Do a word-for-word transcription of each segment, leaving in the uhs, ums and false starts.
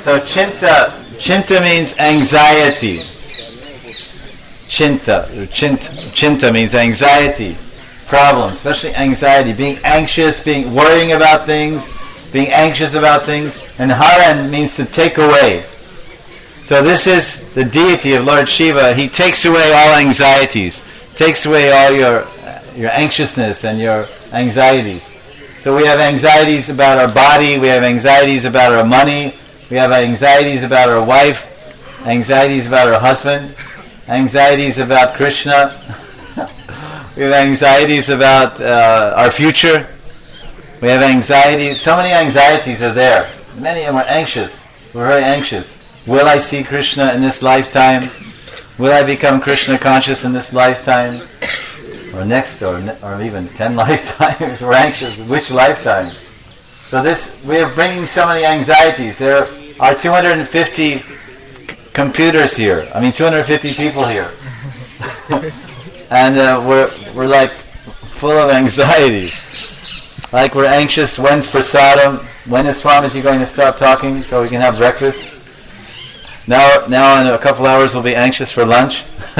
So chinta, chinta means anxiety. Chinta, chinta, chinta means anxiety, problems, especially anxiety, being anxious, being worrying about things, being anxious about things. And Haran means to take away. So this is the deity of Lord Shiva. He takes away all anxieties, takes away all your your anxiousness and your anxieties. So we have anxieties about our body, we have anxieties about our money, we have anxieties about our wife, anxieties about our husband, anxieties about Krishna. We have anxieties about uh, our future. We have anxieties. So many anxieties are there. Many of them are anxious. We're very anxious. Will I see Krishna in this lifetime? Will I become Krishna conscious in this lifetime? Or next, or or even ten lifetimes? We're anxious. Which lifetime? So this, we are bringing so many anxieties. There are two hundred fifty computers here. I mean, two hundred fifty people here, and uh, we're we're like full of anxiety. Like we're anxious. When's prasadam? When is Swamiji going to stop talking so we can have breakfast? Now, now in a couple hours we'll be anxious for lunch.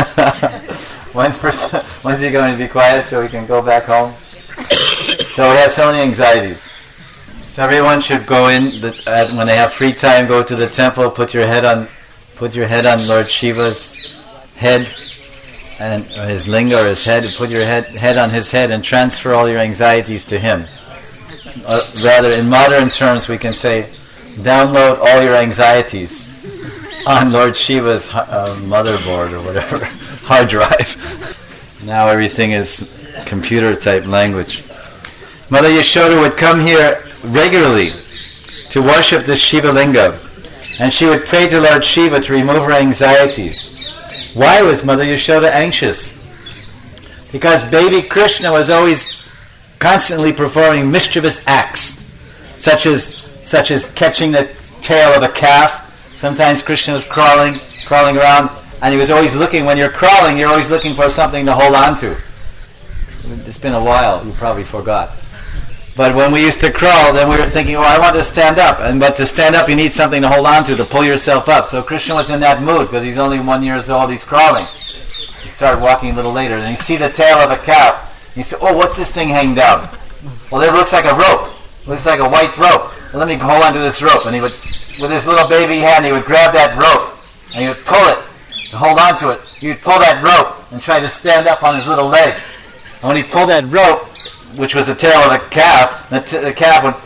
when's pers- when's he going to be quiet so we can go back home? So we have so many anxieties. So everyone should go in the, uh, when they have free time. Go to the temple. Put your head on, put your head on Lord Shiva's head, and or his linga or his head. Put your head head on his head and transfer all your anxieties to him. Uh, rather, in modern terms, we can say, download all your anxieties on Lord Shiva's uh, motherboard or whatever, hard drive. Now everything is computer-type language. Mother Yashoda would come here regularly to worship the Shiva Linga, and she would pray to Lord Shiva to remove her anxieties. Why was Mother Yashoda anxious? Because baby Krishna was always constantly performing mischievous acts, such as such as catching the tail of a calf. Sometimes Krishna was crawling, crawling around, and he was always looking. When you're crawling, you're always looking for something to hold on to. It's been a while, you probably forgot. But when we used to crawl, then we were thinking, oh, I want to stand up. And But to stand up, you need something to hold on to, to pull yourself up. So Krishna was in that mood, because he's only one year old, he's crawling. He started walking a little later, and you see the tail of a calf. You say, oh, what's this thing hanging down? Well, it looks like a rope. It looks like a white rope. Well, let me hold on to this rope. And he would, with his little baby hand, he would grab that rope, and he would pull it, to hold on to it. He would pull that rope and try to stand up on his little legs. And when he pulled that rope, which was the tail of the calf, the, t- the calf went,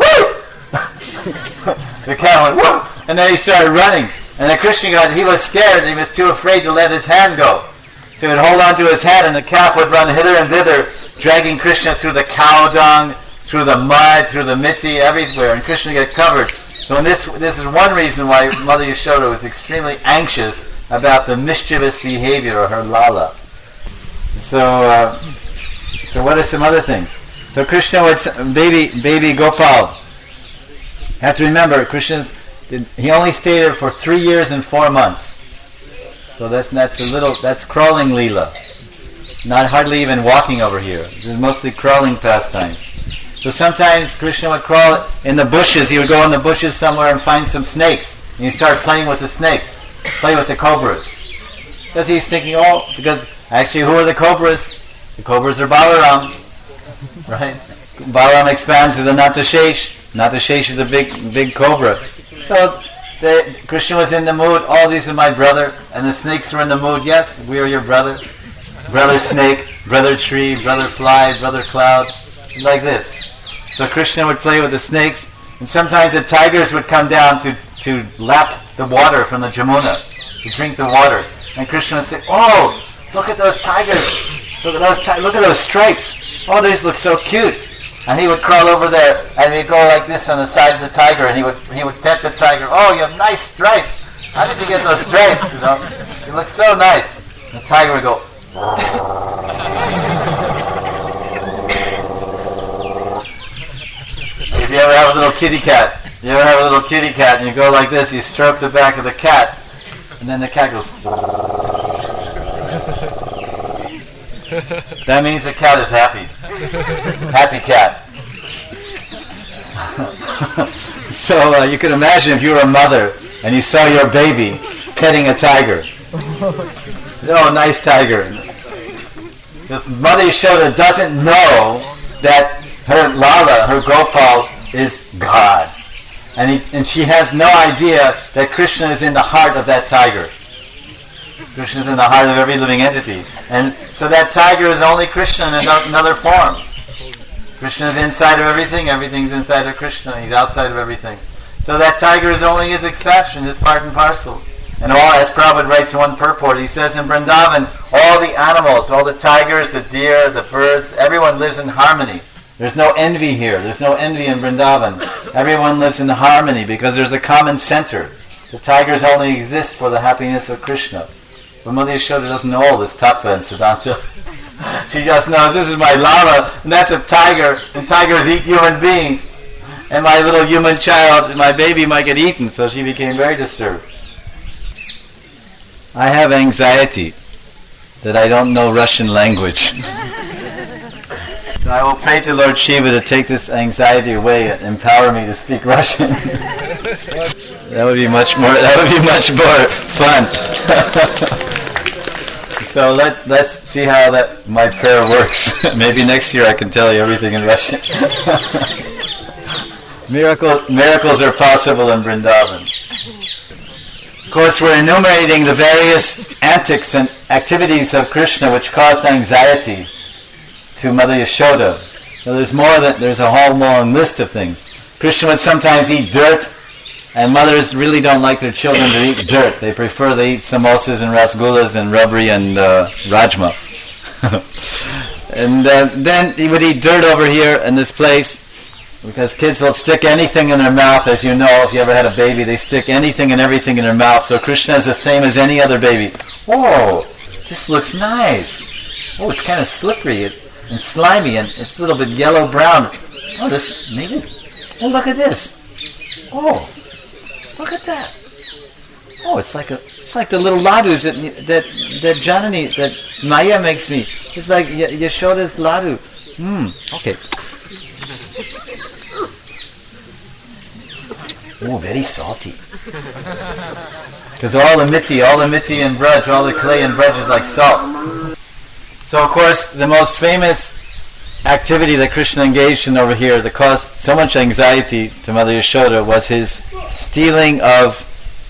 woo! The calf went, woo! And then he started running. And the Krishna God, he was scared, he was too afraid to let his hand go. So he would hold on to his hand, and the calf would run hither and thither, dragging Krishna through the cow dung, through the mud, through the mitti, everywhere, and Krishna got covered. So in this this is one reason why Mother Yashoda was extremely anxious about the mischievous behavior of her Lala. So, uh, so what are some other things? So Krishna would, baby, baby Gopal. You have to remember, Krishna's, he only stayed there for three years and four months. So that's that's a little, that's crawling Leela. Not hardly even walking over here. This is mostly crawling pastimes. So sometimes Krishna would crawl in the bushes. He would go in the bushes somewhere and find some snakes. And he'd start playing with the snakes. Play with the cobras. Because he's thinking, oh, because actually who are the cobras? The cobras are Balaram. Right? Balaram expands as a Natashesh. Natashesh is a big, big cobra. So the, Krishna was in the mood, all these are my brother. And the snakes were in the mood, yes, we are your brother. Brother snake, brother tree, brother fly, brother cloud. Like this. So Krishna would play with the snakes, and sometimes the tigers would come down to, to lap the water from the Jamuna, to drink the water. And Krishna would say, oh, look at those tigers. Look at those ti- look at those stripes. Oh, these look so cute. And he would crawl over there, and he'd go like this on the side of the tiger, and he would he would pet the tiger. Oh, you have nice stripes. How did you get those stripes? You know, you look so nice. The tiger would go. If you ever have a little kitty cat, you ever have a little kitty cat, and you go like this, you stroke the back of the cat, and then the cat goes. That means the cat is happy. Happy cat. So uh, you can imagine if you were a mother and you saw your baby petting a tiger. Oh, nice tiger. Because Mother Yashoda doesn't know that her Lala, her Gopal, is God. And, he, and she has no idea that Krishna is in the heart of that tiger. Krishna is in the heart of every living entity. And so that tiger is only Krishna in another form. Krishna is inside of everything, everything's inside of Krishna, he's outside of everything. So that tiger is only his expansion, his part and parcel. And all, as Prabhupada writes in one purport, he says in Vrindavan, all the animals, all the tigers, the deer, the birds, everyone lives in harmony. There's no envy here. There's no envy in Vrindavan. Everyone lives in harmony because there's a common center. The tigers only exist for the happiness of Krishna. But Mother Yashoda doesn't know all this tattva and Siddhanta. She just knows this is my Lala, and that's a tiger, and tigers eat human beings. And my little human child, my baby, might get eaten, so she became very disturbed. I have anxiety that I don't know Russian language. So I will pray to Lord Shiva to take this anxiety away and empower me to speak Russian. That would be much more. That would be much more fun. So let let's see how that my prayer works. Maybe next year I can tell you everything in Russian. Miracles miracles are possible in Vrindavan. Of course, we're enumerating the various antics and activities of Krishna which caused anxiety to Mother Yashoda. So there's more than there's a whole long list of things. Krishna would sometimes eat dirt, and mothers really don't like their children to eat dirt. They prefer they eat samosas and rasgullas and rabri and uh, rajma. And uh, then he would eat dirt over here in this place, because kids will stick anything in their mouth. As you know, if you ever had a baby, they stick anything and everything in their mouth. So Krishna is the same as any other baby. Oh, this looks nice. Oh, it's kind of slippery and slimy, and it's a little bit yellow-brown. Oh, this, maybe, oh, look at this. Oh, look at that. Oh, it's like a, it's like the little ladus that that that Janani, that Maya makes me. It's like y- Yashoda's ladu. Hmm. Okay. Oh, very salty. Because all the miti, all the miti and braj, all the clay and braj is like salt. So, of course, the most famous activity that Krishna engaged in over here that caused so much anxiety to Mother Yashoda was his stealing of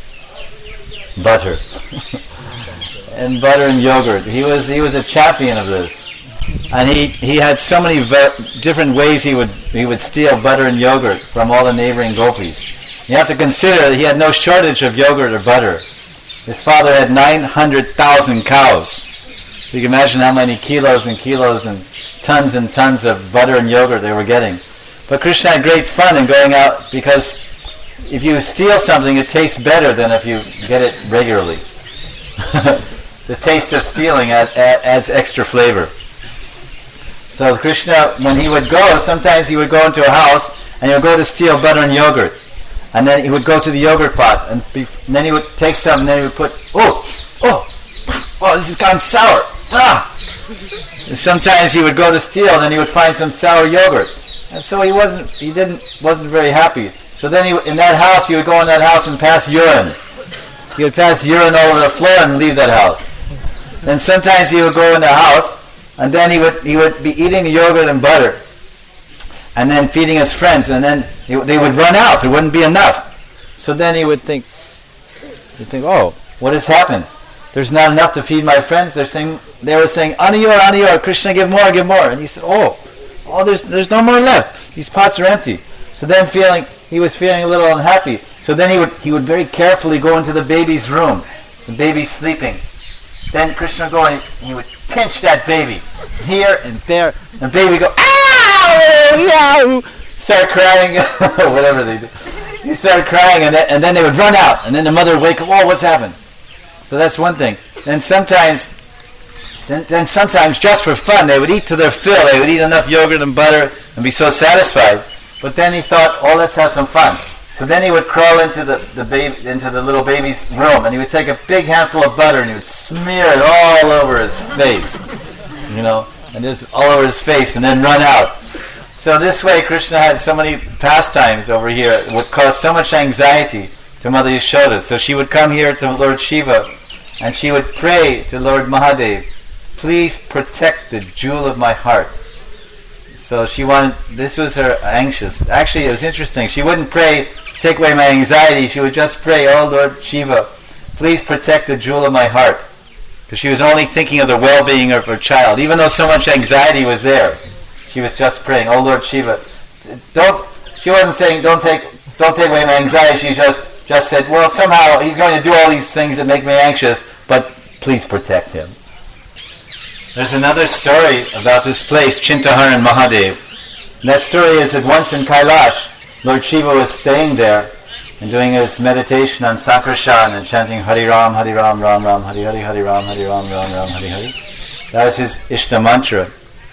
butter. And butter and yogurt. He was he was a champion of this. And he, he had so many ver- different ways he would he would steal butter and yogurt from all the neighboring gopis. You have to consider that he had no shortage of yogurt or butter. His father had nine hundred thousand cows. So you can imagine how many kilos and kilos and tons and tons of butter and yogurt they were getting. But Krishna had great fun in going out, because if you steal something, it tastes better than if you get it regularly. The taste of stealing add, add, adds extra flavor. So Krishna, when he would go, sometimes he would go into a house and he would go to steal butter and yogurt. And then he would go to the yogurt pot, and, be, and then he would take some, and then he would put, oh, oh, oh, this has gone sour. Ah! And sometimes he would go to steal, and then he would find some sour yogurt. And so he wasn't, he didn't, wasn't very happy. So then he, in that house, he would go in that house and pass urine. He would pass urine over the floor and leave that house. Then sometimes he would go in the house, and then he would he would be eating the yogurt and butter, and then feeding his friends, and then he, they would run out. There wouldn't be enough. So then he would think, he'd think, oh, what has happened? There's not enough to feed my friends. They're saying, they were saying, Aniyor, Aniyor, Krishna, give more, give more. And he said, oh, oh, there's there's no more left. These pots are empty. So then feeling, he was feeling a little unhappy. So then he would he would very carefully go into the baby's room. The baby's sleeping. Then Krishna would go and he, he would pinch that baby here and there. And the baby would go, ow, ow, start crying, whatever they do. He started crying, and then, and then they would run out. And then the mother would wake up, oh, what's happened? So that's one thing. Then sometimes, then, then sometimes just for fun, they would eat to their fill. They would eat enough yogurt and butter and be so satisfied. But then he thought, oh, let's have some fun. So then he would crawl into the, the baby, into the little baby's room, and he would take a big handful of butter and he would smear it all over his face, you know, and just all over his face, and then run out. So this way, Krishna had so many pastimes over here. It would cause so much anxiety to Mother Yashoda. So she would come here to Lord Shiva and she would pray to Lord Mahadev, please protect the jewel of my heart. So she wanted, this was her anxious. Actually, it was interesting. She wouldn't pray, take away my anxiety. She would just pray, oh Lord Shiva, please protect the jewel of my heart. Because she was only thinking of the well-being of her child. Even though so much anxiety was there, she was just praying, oh Lord Shiva, don't, she wasn't saying, don't take, don't take away my anxiety. She just, just said, well, somehow he's going to do all these things that make me anxious, but please protect him. There's another story about this place, Chintaharan Mahadev. And that story is that once in Kailash, Lord Shiva was staying there and doing his meditation on Sankarshan and chanting Hari Ram, Hari Ram, Ram Ram, Hari Hari, Hari Ram, Hari Ram, Ram Ram, Hari Hari. That was his Ishta mantra.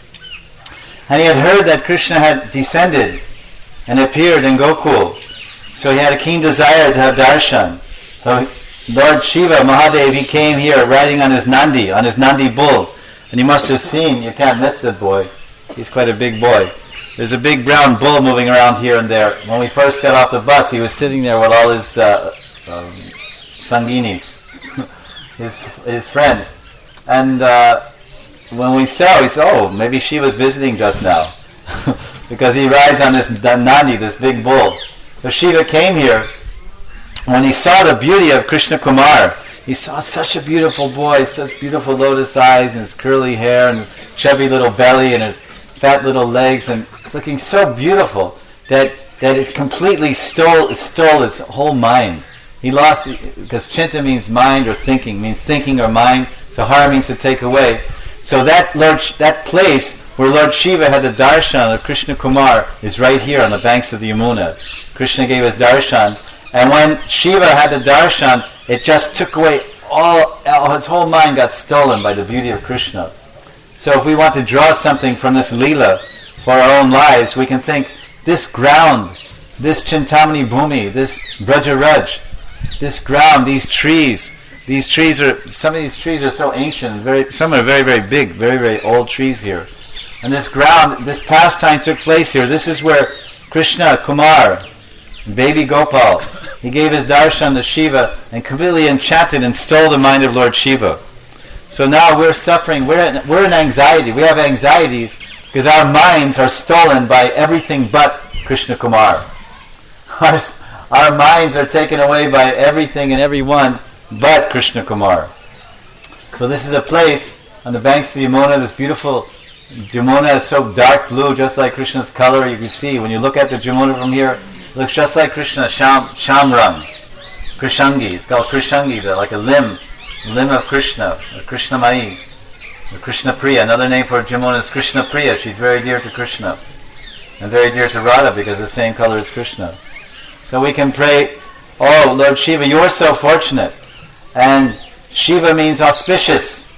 And he had heard that Krishna had descended and appeared in Gokul. So he had a keen desire to have darshan. So Lord Shiva, Mahadev, he came here riding on his Nandi, on his Nandi bull. And you must have seen, you can't miss that boy. He's quite a big boy. There's a big brown bull moving around here and there. When we first got off the bus, he was sitting there with all his uh, um, sanguinis, his his friends. And uh, when we saw, we said, oh, maybe Shiva's visiting just now. Because he rides on this Nandi, this big bull. So Shiva came here. When he saw the beauty of Krishna Kumar, he saw such a beautiful boy, such beautiful lotus eyes and his curly hair and chubby little belly and his fat little legs and looking so beautiful that that it completely stole stole his whole mind. He lost, because Chinta means mind or thinking, means thinking or mind, so Hara means to take away. So that Lord, that place where Lord Shiva had the darshan of Krishna Kumar is right here on the banks of the Yamuna. Krishna gave us darshan. And when Shiva had the darshan, it just took away all, all, his whole mind got stolen by the beauty of Krishna. So if we want to draw something from this Leela for our own lives, we can think, this ground, this Chintamani Bhumi, this Brajaraj, this ground, these trees, these trees are, some of these trees are so ancient, very, some are very, very big, very, very old trees here. And this ground, this pastime took place here. This is where Krishna, Kumar, baby Gopal, he gave his darshan to Shiva and completely enchanted and stole the mind of Lord Shiva. So now we're suffering, we're in, we're in anxiety. We have anxieties because our minds are stolen by everything but Krishna Kumar. Our, our minds are taken away by everything and everyone but Krishna Kumar. So this is a place on the banks of Yamuna, this beautiful Yamuna is so dark blue, just like Krishna's color. You can see, when you look at the Yamuna from here, it looks just like Krishna, Sham, Shamrang, Krishangi. It's called Krishangi, like a limb, limb of Krishna, or Krishna Mai, or Krishna Priya. Another name for Jamuna is Krishna Priya. She's very dear to Krishna, and very dear to Radha because the same color as Krishna. So we can pray, oh Lord Shiva, you are so fortunate. And Shiva means auspicious.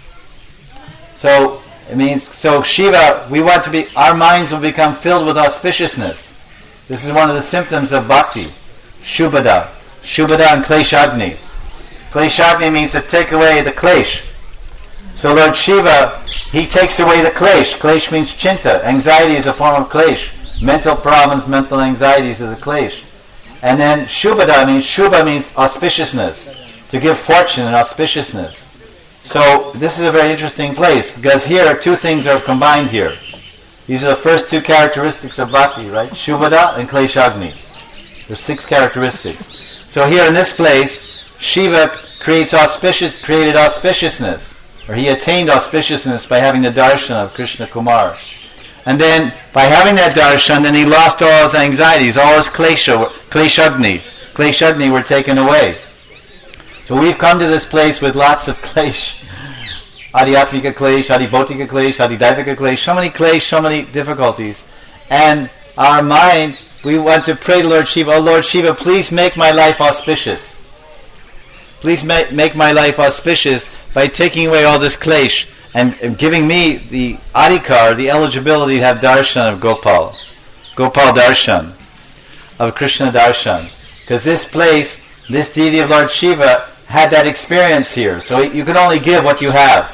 So it means, so Shiva, we want to be, our minds will become filled with auspiciousness. This is one of the symptoms of bhakti. Shubhada. Shubhada and Kleshagni. Kleshagni means to take away the klesh. So Lord Shiva, he takes away the klesh. Klesh means chinta. Anxiety is a form of klesh. Mental problems, mental anxieties is a klesh. And then Shubhada means, Shubha means auspiciousness. To give fortune and auspiciousness. So this is a very interesting place because here two things are combined here. These are the first two characteristics of bhakti, right? Shubhada and Kleshagni. There's six characteristics. So here in this place, Shiva creates auspicious, created auspiciousness, or he attained auspiciousness by having the darshan of Krishna Kumar. And then by having that darshan, then he lost all his anxieties, all his klesha, Kleshagni. Kleshagni were taken away. So we've come to this place with lots of klesh. Adhyatmika klesh, adhibautika klesh, adhidaivika klesh, so many klesh, so many difficulties. And our mind, we want to pray to Lord Shiva, oh Lord Shiva, please make my life auspicious. Please make, make my life auspicious by taking away all this klesh and, and giving me the adhikar, the eligibility to have darshan of Gopal. Gopal darshan, of Krishna darshan. Because this place, this deity of Lord Shiva, had that experience here. So you can only give what you have.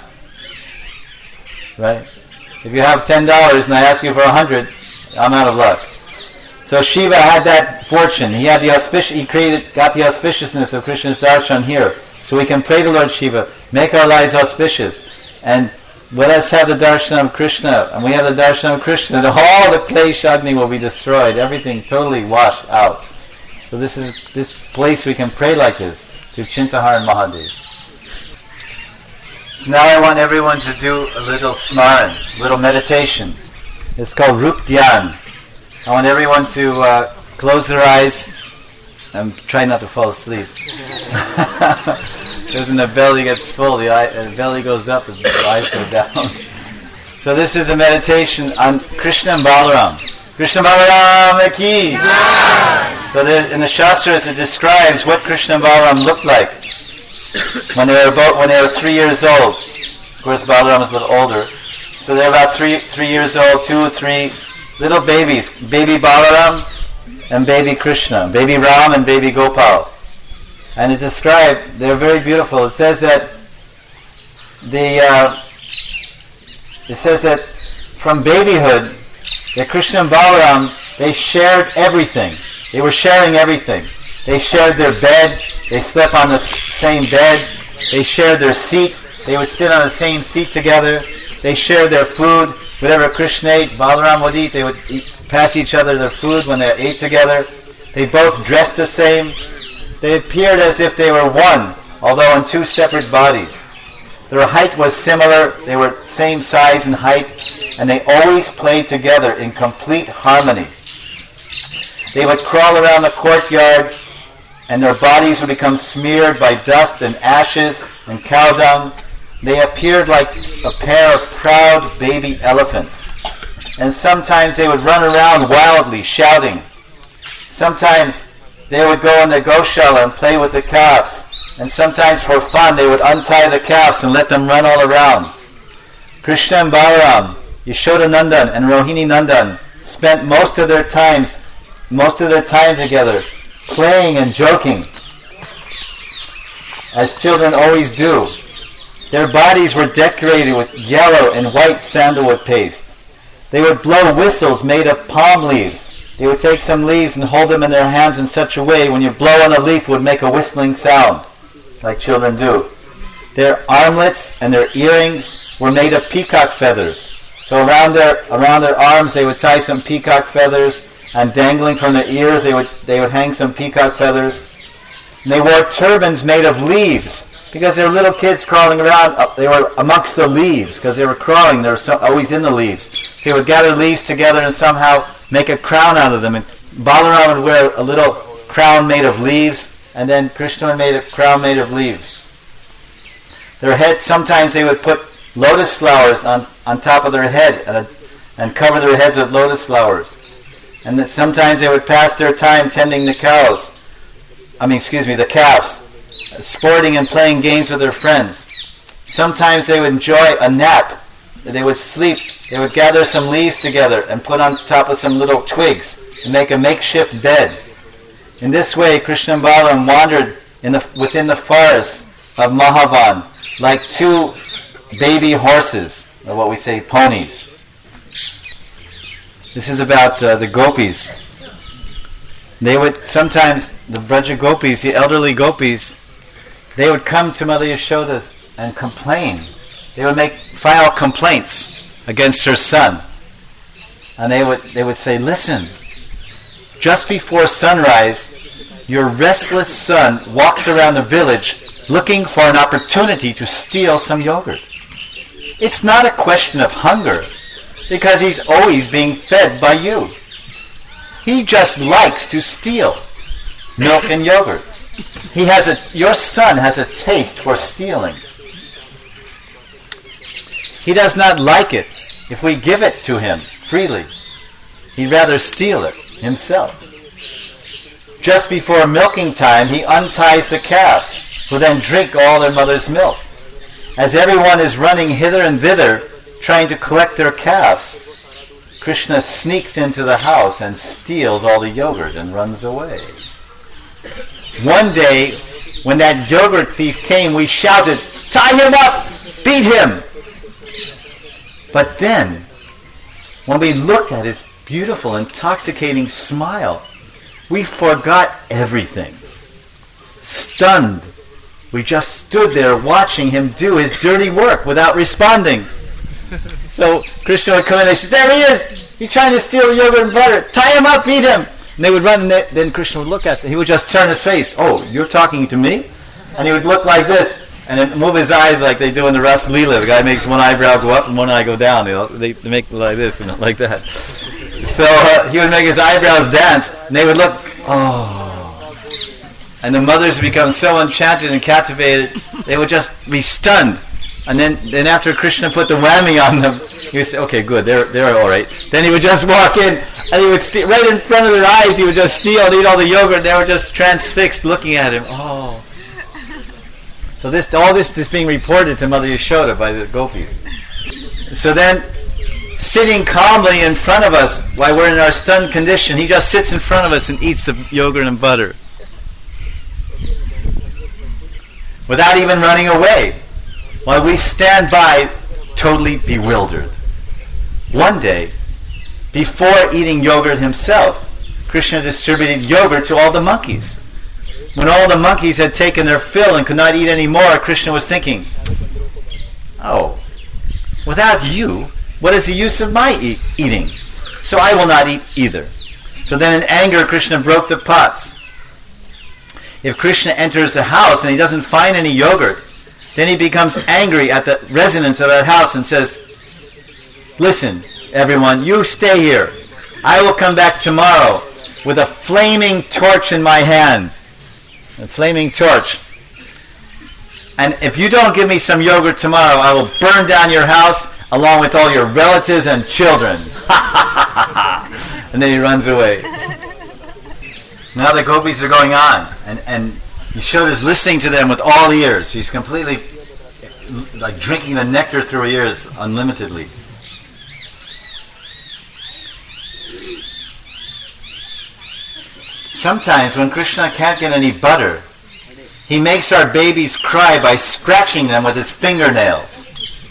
Right? If you have ten dollars and I ask you for a hundred, I'm out of luck. So Shiva had that fortune. He had the auspic- He created, got the auspiciousness of Krishna's darshan here. So we can pray to Lord Shiva, make our lives auspicious, and let us have the darshan of Krishna, and we have the darshan of Krishna, and all the Klesh Agni will be destroyed, everything totally washed out. So this is this place we can pray like this, to Chintaharan Mahadev. So now I want everyone to do a little smaran, a little meditation. It's called Rup Dhyan. I want everyone to uh, close their eyes and try not to fall asleep. Because when the belly gets full, the, eye, the belly goes up and the eyes go down. So this is a meditation on Krishna and Balaram. Krishna Balaram ki. Yeah. So there, in the Shastras it describes what Krishna and Balaram looked like when they were about when they were three years old. Of course, Balaram is a little older. So they're about three three years old, two or three little babies, baby Balaram and baby Krishna, baby Ram and baby Gopal. And it's described, they're very beautiful. It says that the uh, it says that from babyhood, that Krishna and Balaram, they shared everything. They were sharing everything. They shared their bed, they slept on the same bed, they shared their seat, they would sit on the same seat together, they shared their food. Whatever Krishna ate, Balaram would eat. They would eat, pass each other their food when they ate together. They both dressed the same. They appeared as if they were one, although in two separate bodies. Their height was similar. They were same size and height, and they always played together in complete harmony. They would crawl around the courtyard, and their bodies would become smeared by dust and ashes and cow dung. They appeared like a pair of proud baby elephants. And sometimes they would run around wildly, shouting. Sometimes they would go in the Goshala and play with the calves. And sometimes for fun they would untie the calves and let them run all around. Krishna and Balaram, Yashoda Nandan and Rohini Nandan spent most of their times, most of their time together, playing and joking, as children always do. Their bodies were decorated with yellow and white sandalwood paste. They would blow whistles made of palm leaves. They would take some leaves and hold them in their hands in such a way when you blow on a leaf it would make a whistling sound, like children do. Their armlets and their earrings were made of peacock feathers. So around their around their arms they would tie some peacock feathers, and dangling from their ears they would they would hang some peacock feathers. And they wore turbans made of leaves, because they were little kids crawling around. They were amongst the leaves, because they were crawling. They were so, always in the leaves. So they would gather leaves together and somehow make a crown out of them. And Balaram would wear a little crown made of leaves, and then Krishna made a crown made of leaves. Their heads, sometimes they would put lotus flowers on, on top of their head and, a, and cover their heads with lotus flowers. And then sometimes they would pass their time tending the cows. I mean, excuse me, the calves. Sporting and playing games with their friends. Sometimes they would enjoy a nap. They would sleep. They would gather some leaves together and put on top of some little twigs and make a makeshift bed. In this way, Krishna and Balaram wandered in the, within the forests of Mahavan like two baby horses, or what we say, ponies. This is about uh, the gopis. They would sometimes, the Braja gopis, the elderly gopis, they would come to Mother Yashoda and complain. They would make file complaints against her son. And they would they would say, listen, just before sunrise, your restless son walks around the village looking for an opportunity to steal some yogurt. It's not a question of hunger, because he's always being fed by you. He just likes to steal milk and yogurt. He has a, your son has a taste for stealing. He does not like it if we give it to him freely. He'd rather steal it himself. Just before milking time, he unties the calves, who then drink all their mother's milk. As everyone is running hither and thither, trying to collect their calves, Krishna sneaks into the house and steals all the yogurt and runs away. One day, when that yogurt thief came, we shouted, "Tie him up! Beat him!" But then, when we looked at his beautiful, intoxicating smile. We forgot everything. Stunned. We just stood there watching him do his dirty work without responding. So Krishna would come in and they said, there he is! He's trying to steal the yogurt and butter. Tie him up, beat him! And they would run and they, then Krishna would look at them. He would just turn his face. Oh, you're talking to me? And he would look like this. And then move his eyes like they do in the Ras Leela. The guy makes one eyebrow go up and one eye go down. You know, they, they make like this and like that. So uh, he would make his eyebrows dance, and they would look, oh. And the mothers would become so enchanted and captivated, they would just be stunned. And then, then after Krishna put the whammy on them, he would say, okay, good, they're they're all right. Then he would just walk in, and he would steal, right in front of their eyes, he would just steal and eat all the yogurt, and they were just transfixed looking at him. Oh. So this, all this is being reported to Mother Yashoda by the gopis. So then, sitting calmly in front of us while we're in our stunned condition, he just sits in front of us and eats the yogurt and butter. Without even running away. While we stand by, totally bewildered. One day, before eating yogurt himself, Krishna distributed yogurt to all the monkeys. When all the monkeys had taken their fill and could not eat any more, Krishna was thinking, oh, without you, what is the use of my e- eating? So I will not eat either. So then in anger, Krishna broke the pots. If Krishna enters the house and he doesn't find any yogurt, then he becomes angry at the residents of that house and says, listen, everyone, you stay here. I will come back tomorrow with a flaming torch in my hand. A flaming torch. And if you don't give me some yogurt tomorrow, I will burn down your house along with all your relatives and children. And then he runs away. Now the gopis are going on, and, and Yashoda's listening to them with all ears. She's completely like drinking the nectar through her ears unlimitedly. Sometimes when Krishna can't get any butter, he makes our babies cry by scratching them with his fingernails.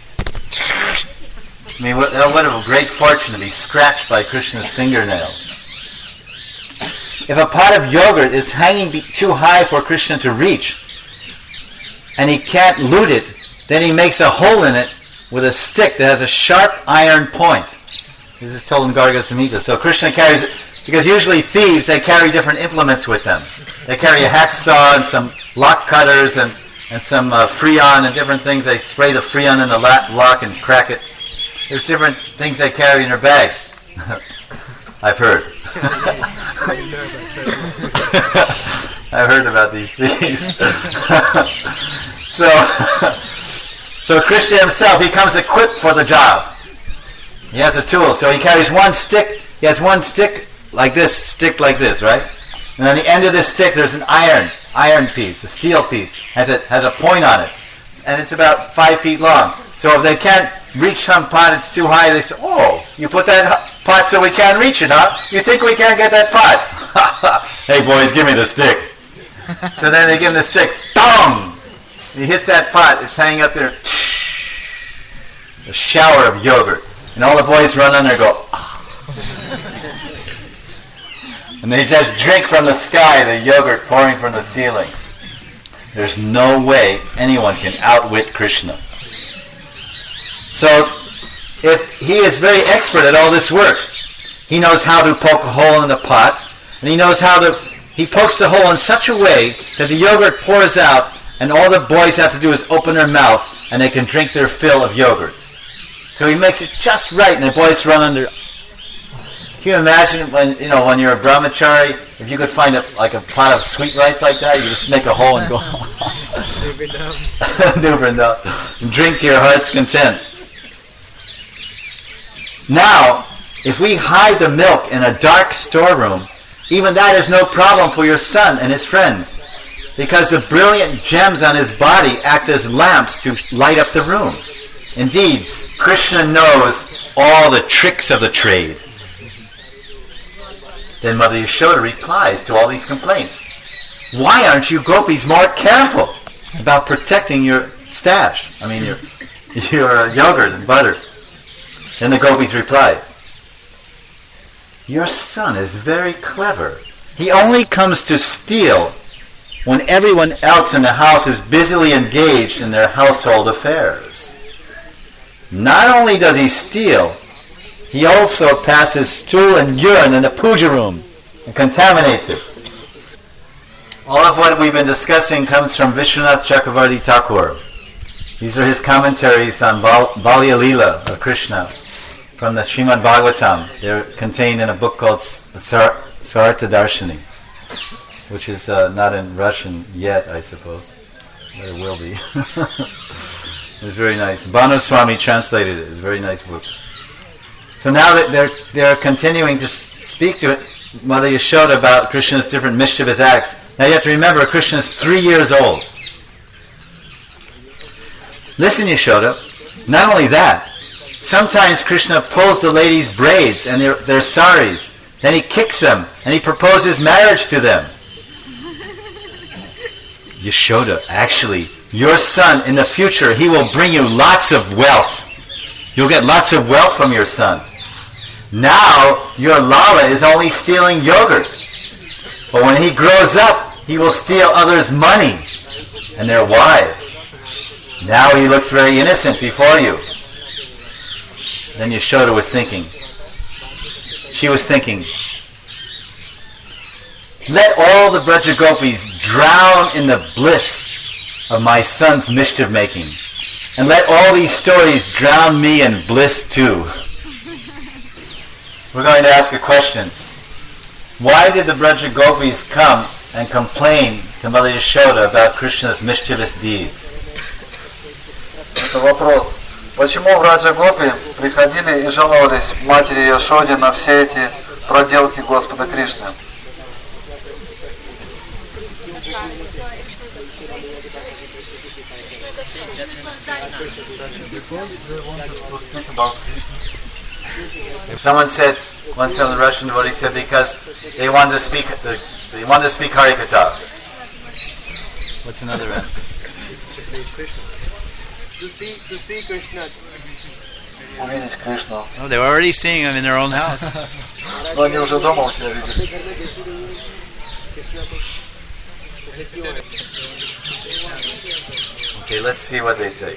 I mean, what, what a great fortune to be scratched by Krishna's fingernails. If a pot of yogurt is hanging be- too high for Krishna to reach, and he can't loot it, then he makes a hole in it with a stick that has a sharp iron point. This is told in Garga Samhita. So Krishna carries it, because usually thieves, they carry different implements with them. They carry a hacksaw and some lock cutters and, and some uh, freon and different things. They spray the freon in the la- lock and crack it. There's different things they carry in their bags. I've heard. I've heard about these thieves. so, so Krishna himself, he comes equipped for the job. He has a tool. So he carries one stick. He has one stick like this, stick like this, right? And on the end of this stick, there's an iron, iron piece, a steel piece, has a, has a point on it. And it's about five feet long. So if they can't reach some pot, it's too high, they say, oh, you put that pot so we can't reach it, huh? You think we can't get that pot? Hey boys, give me the stick. So then they give him the stick. Dong! He hits that pot, it's hanging up there. A shower of yogurt. And all the boys run on there and go, ah. And they just drink from the sky the yogurt pouring from the ceiling. There's no way anyone can outwit Krishna. So, if he is very expert at all this work, he knows how to poke a hole in the pot, and he knows how to, he pokes the hole in such a way that the yogurt pours out, and all the boys have to do is open their mouth, and they can drink their fill of yogurt. So he makes it just right, and the boys run under. Can you imagine when, you know, when you're a brahmachari, if you could find a, like a pot of sweet rice like that, you just make a hole and go, and drink to your heart's content. Now, if we hide the milk in a dark storeroom, even that is no problem for your son and his friends, because the brilliant gems on his body act as lamps to light up the room. Indeed, Krishna knows all the tricks of the trade. Then Mother Yashoda replies to all these complaints. Why aren't you gopis more careful about protecting your stash? I mean, your, your uh, yogurt and butter. Then the gopis replied, your son is very clever. He only comes to steal when everyone else in the house is busily engaged in their household affairs. Not only does he steal, he also passes stool and urine in the puja room and contaminates it. All of what we've been discussing comes from Vishwanath Chakravarti Thakur. These are his commentaries on Bal- Balya Leela of Krishna from the Srimad Bhagavatam. They're contained in a book called Sar- Sarartha Darshini, which is uh, not in Russian yet, I suppose. But it will be. It's very nice. Bhanu Swami translated it. It's a very nice book. So now that they're they're continuing to speak to Mother Yashoda about Krishna's different mischievous acts. Now you have to remember, Krishna is three years old. Listen, Yashoda, not only that, sometimes Krishna pulls the ladies' braids and their, their saris, then he kicks them, and he proposes marriage to them. Yashoda, actually, your son, in the future, he will bring you lots of wealth. You'll get lots of wealth from your son. Now, your Lala is only stealing yogurt. But when he grows up, he will steal others' money and their wives. Now he looks very innocent before you. Then Yashoda was thinking. She was thinking, let all the Braja Gopis drown in the bliss of my son's mischief making. And let all these stories drown me in bliss too. We're going to ask a question. Why did the Braja Gopis come and complain to Mother Yashoda about Krishna's mischievous deeds? Это вопрос. Почему Браджа Гопи приходили и жаловались матери Яшоде на все эти проделки Господа Кришны? If someone said, once some of the Russian devotees said, because they wanted to speak, they wanted to speak Harikatha. What's another answer? To see, to see Krishna. Увидеть Кришну. Oh, they were already seeing him in their own house. Но они уже дома у себя видели. Okay, let's see what they say.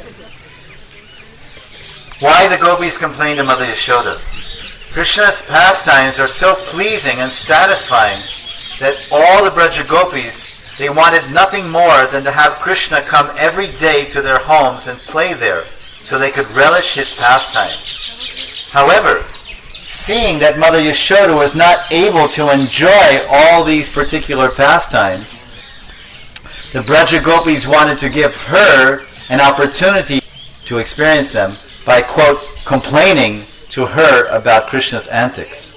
Why the gopis complain to Mother Yashoda? Krishna's pastimes are so pleasing and satisfying that all the Braja Gopis, they wanted nothing more than to have Krishna come every day to their homes and play there, so they could relish his pastimes. However, seeing that Mother Yashoda was not able to enjoy all these particular pastimes, the Braja Gopis wanted to give her an opportunity to experience them by, quote, complaining to her about Krishna's antics.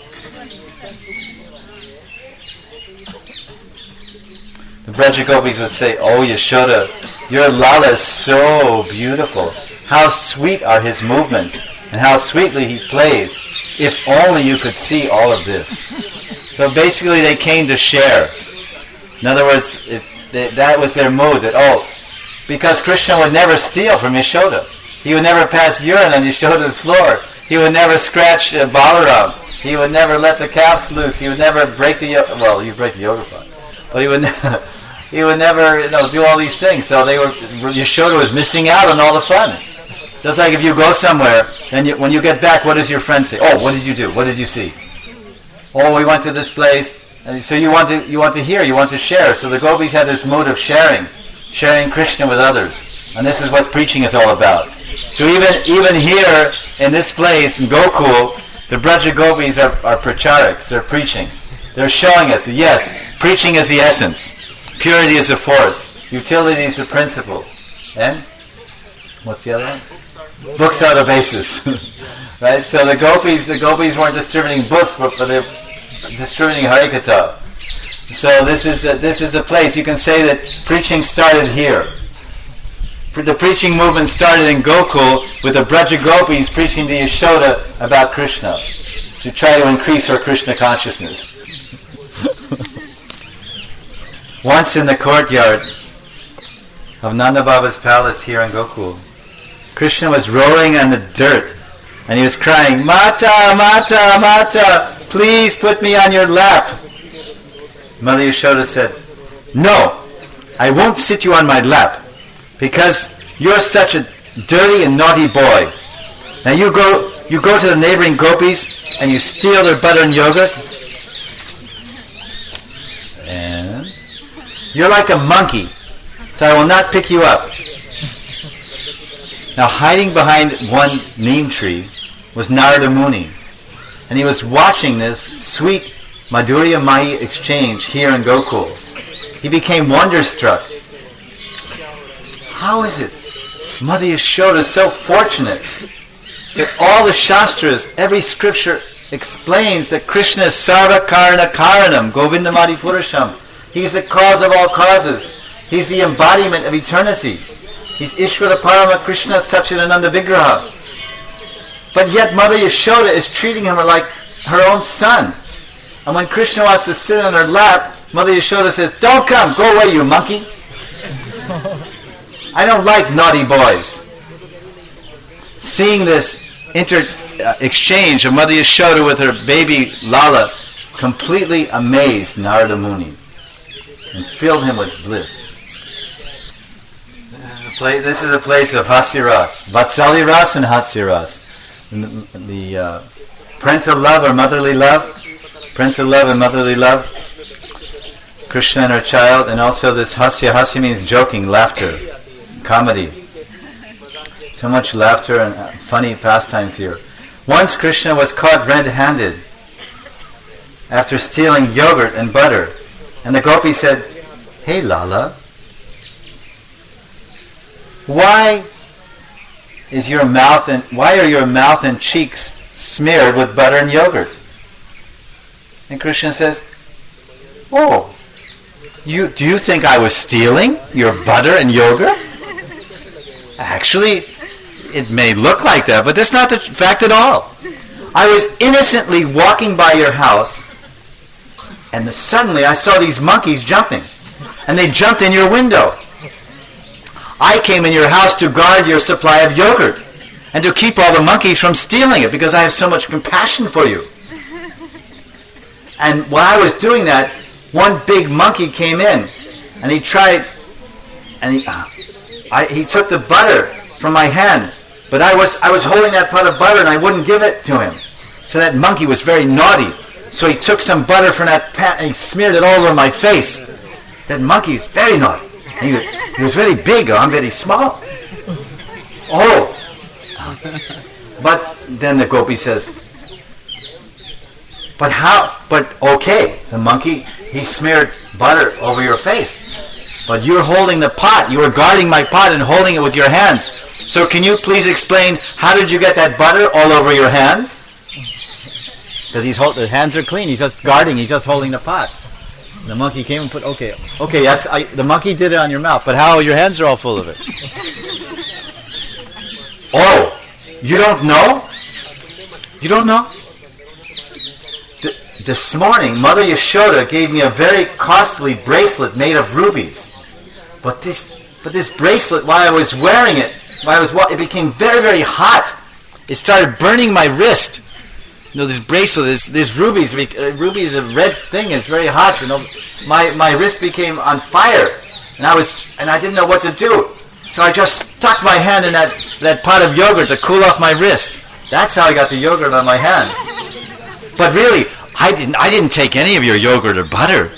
The Braja Gopis would say, oh Yashoda, your Lala is so beautiful. How sweet are his movements, and how sweetly he plays. If only you could see all of this. So basically they came to share. In other words, if they, that was their mood, that, oh, because Krishna would never steal from Yashoda. He would never pass urine on Yashoda's floor. He would never scratch uh, Balaram. He would never let the calves loose. He would never break the yoga. Well, you break the yoga pot. But he would never, he would never, you know, do all these things. So they were, Yashoda was missing out on all the fun. Just like if you go somewhere, and you, when you get back, what does your friend say? Oh, what did you do? What did you see? Oh, we went to this place. And so you want to, you want to hear, you want to share. So the gopis had this mood of sharing, sharing Krishna with others. And this is what preaching is all about. So even even here in this place in Gokul, the Braja Gopis are, are pracharaks. They're preaching. They're showing us, yes, preaching is the essence. Purity is the force. Utility is the principle. And what's the other one? Books are the basis. Right? So the gopis, the gopis weren't distributing books, but they're distributing Harikatha. So this is a, this is a place you can say that preaching started here. The preaching movement started in Gokul with the Braja Gopis preaching to Yashoda about Krishna to try to increase her Krishna consciousness. Once in the courtyard of Nanda Baba's palace here in Gokul, Krishna was rolling on the dirt and he was crying, Mata, Mata, Mata, please put me on your lap. Mother Yashoda said, no, I won't sit you on my lap because you're such a dirty and naughty boy. Now you go you go to the neighboring gopis and you steal their butter and yogurt. And you're like a monkey, so I will not pick you up. Now hiding behind one neem tree was Narada Muni. And he was watching this sweet Madhurya Mahi exchange here in Gokul. He became wonderstruck. How is it Mother Yashoda is so fortunate that all the Shastras, every scripture explains that Krishna is Sarva Karana Karanam, Govindamadi Purusham. He's the cause of all causes. He's the embodiment of eternity. He's Ishvara Parama Krishna Satchidananda Vigraha. But yet Mother Yashoda is treating him like her own son. And when Krishna wants to sit on her lap, Mother Yashoda says, don't come, go away you monkey. I don't like naughty boys. Seeing this inter uh, exchange of Mother Yashoda with her baby Lala completely amazed Narada Muni and filled him with bliss. This is a, pla- this is a place of Hasya Ras, Vatsali Ras and Hasya Ras. The, the uh, parental love or motherly love, parental love and motherly love, Krishna and her child, and also this Hasya. Hasya means joking, laughter, comedy. So much laughter and uh, funny pastimes here. Once Krishna was caught red-handed after stealing yogurt and butter, and the gopi said, hey Lala, why is your mouth and why are your mouth and cheeks smeared with butter and yogurt? And Krishna says, oh, you do you think I was stealing your butter and yogurt? Actually, it may look like that, but that's not the fact at all. I was innocently walking by your house, and the, suddenly I saw these monkeys jumping, and they jumped in your window. I came in your house to guard your supply of yogurt and to keep all the monkeys from stealing it because I have so much compassion for you. And while I was doing that, one big monkey came in and he tried, and he, uh, I, he took the butter from my hand, but I was I was holding that pot of butter and I wouldn't give it to him. So that monkey was very naughty. So he took some butter from that pan and he smeared it all over my face. That monkey is very naughty. He was, he was very big, I'm very small. Oh. But then the gopi says, but how, but okay, the monkey, he smeared butter over your face. But you're holding the pot, you were guarding my pot and holding it with your hands. So can you please explain, how did you get that butter all over your hands? Because he's hold, the hands are clean, he's just guarding, he's just holding the pot. The monkey came and put, okay, okay, that's I, the monkey did it on your mouth, but how your hands are all full of it? Oh, you don't know? You don't know? Th- this morning, Mother Yashoda gave me a very costly bracelet made of rubies. But this, but this bracelet, while I was wearing it, while I was, it became very, very hot. It started burning my wrist. You know, this bracelet, this, this rubies, uh, ruby is a red thing. It's very hot. You know, my my wrist became on fire, and I was and I didn't know what to do. So I just stuck my hand in that, that pot of yogurt to cool off my wrist. That's how I got the yogurt on my hands. But really, I didn't I didn't take any of your yogurt or butter.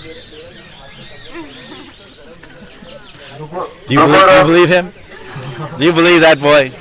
Do you believe, do you believe him? Do you believe that boy?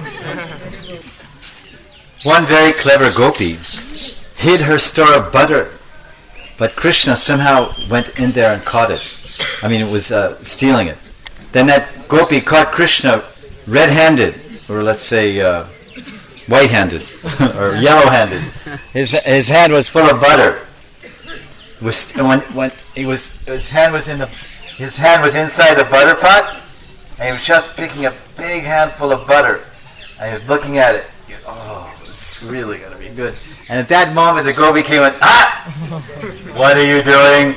One very clever gopi hid her store of butter, but Krishna somehow went in there and caught it. I mean, it was uh, stealing it. Then that gopi caught Krishna red-handed, or let's say uh, white-handed, or yellow-handed. His his hand was full of butter. It was when when he was his hand was in the his hand was inside the butter pot, and he was just picking a big handful of butter, and he was looking at it. He, oh, it's really going to be good. And at that moment, the gopi came and, ah! What are you doing?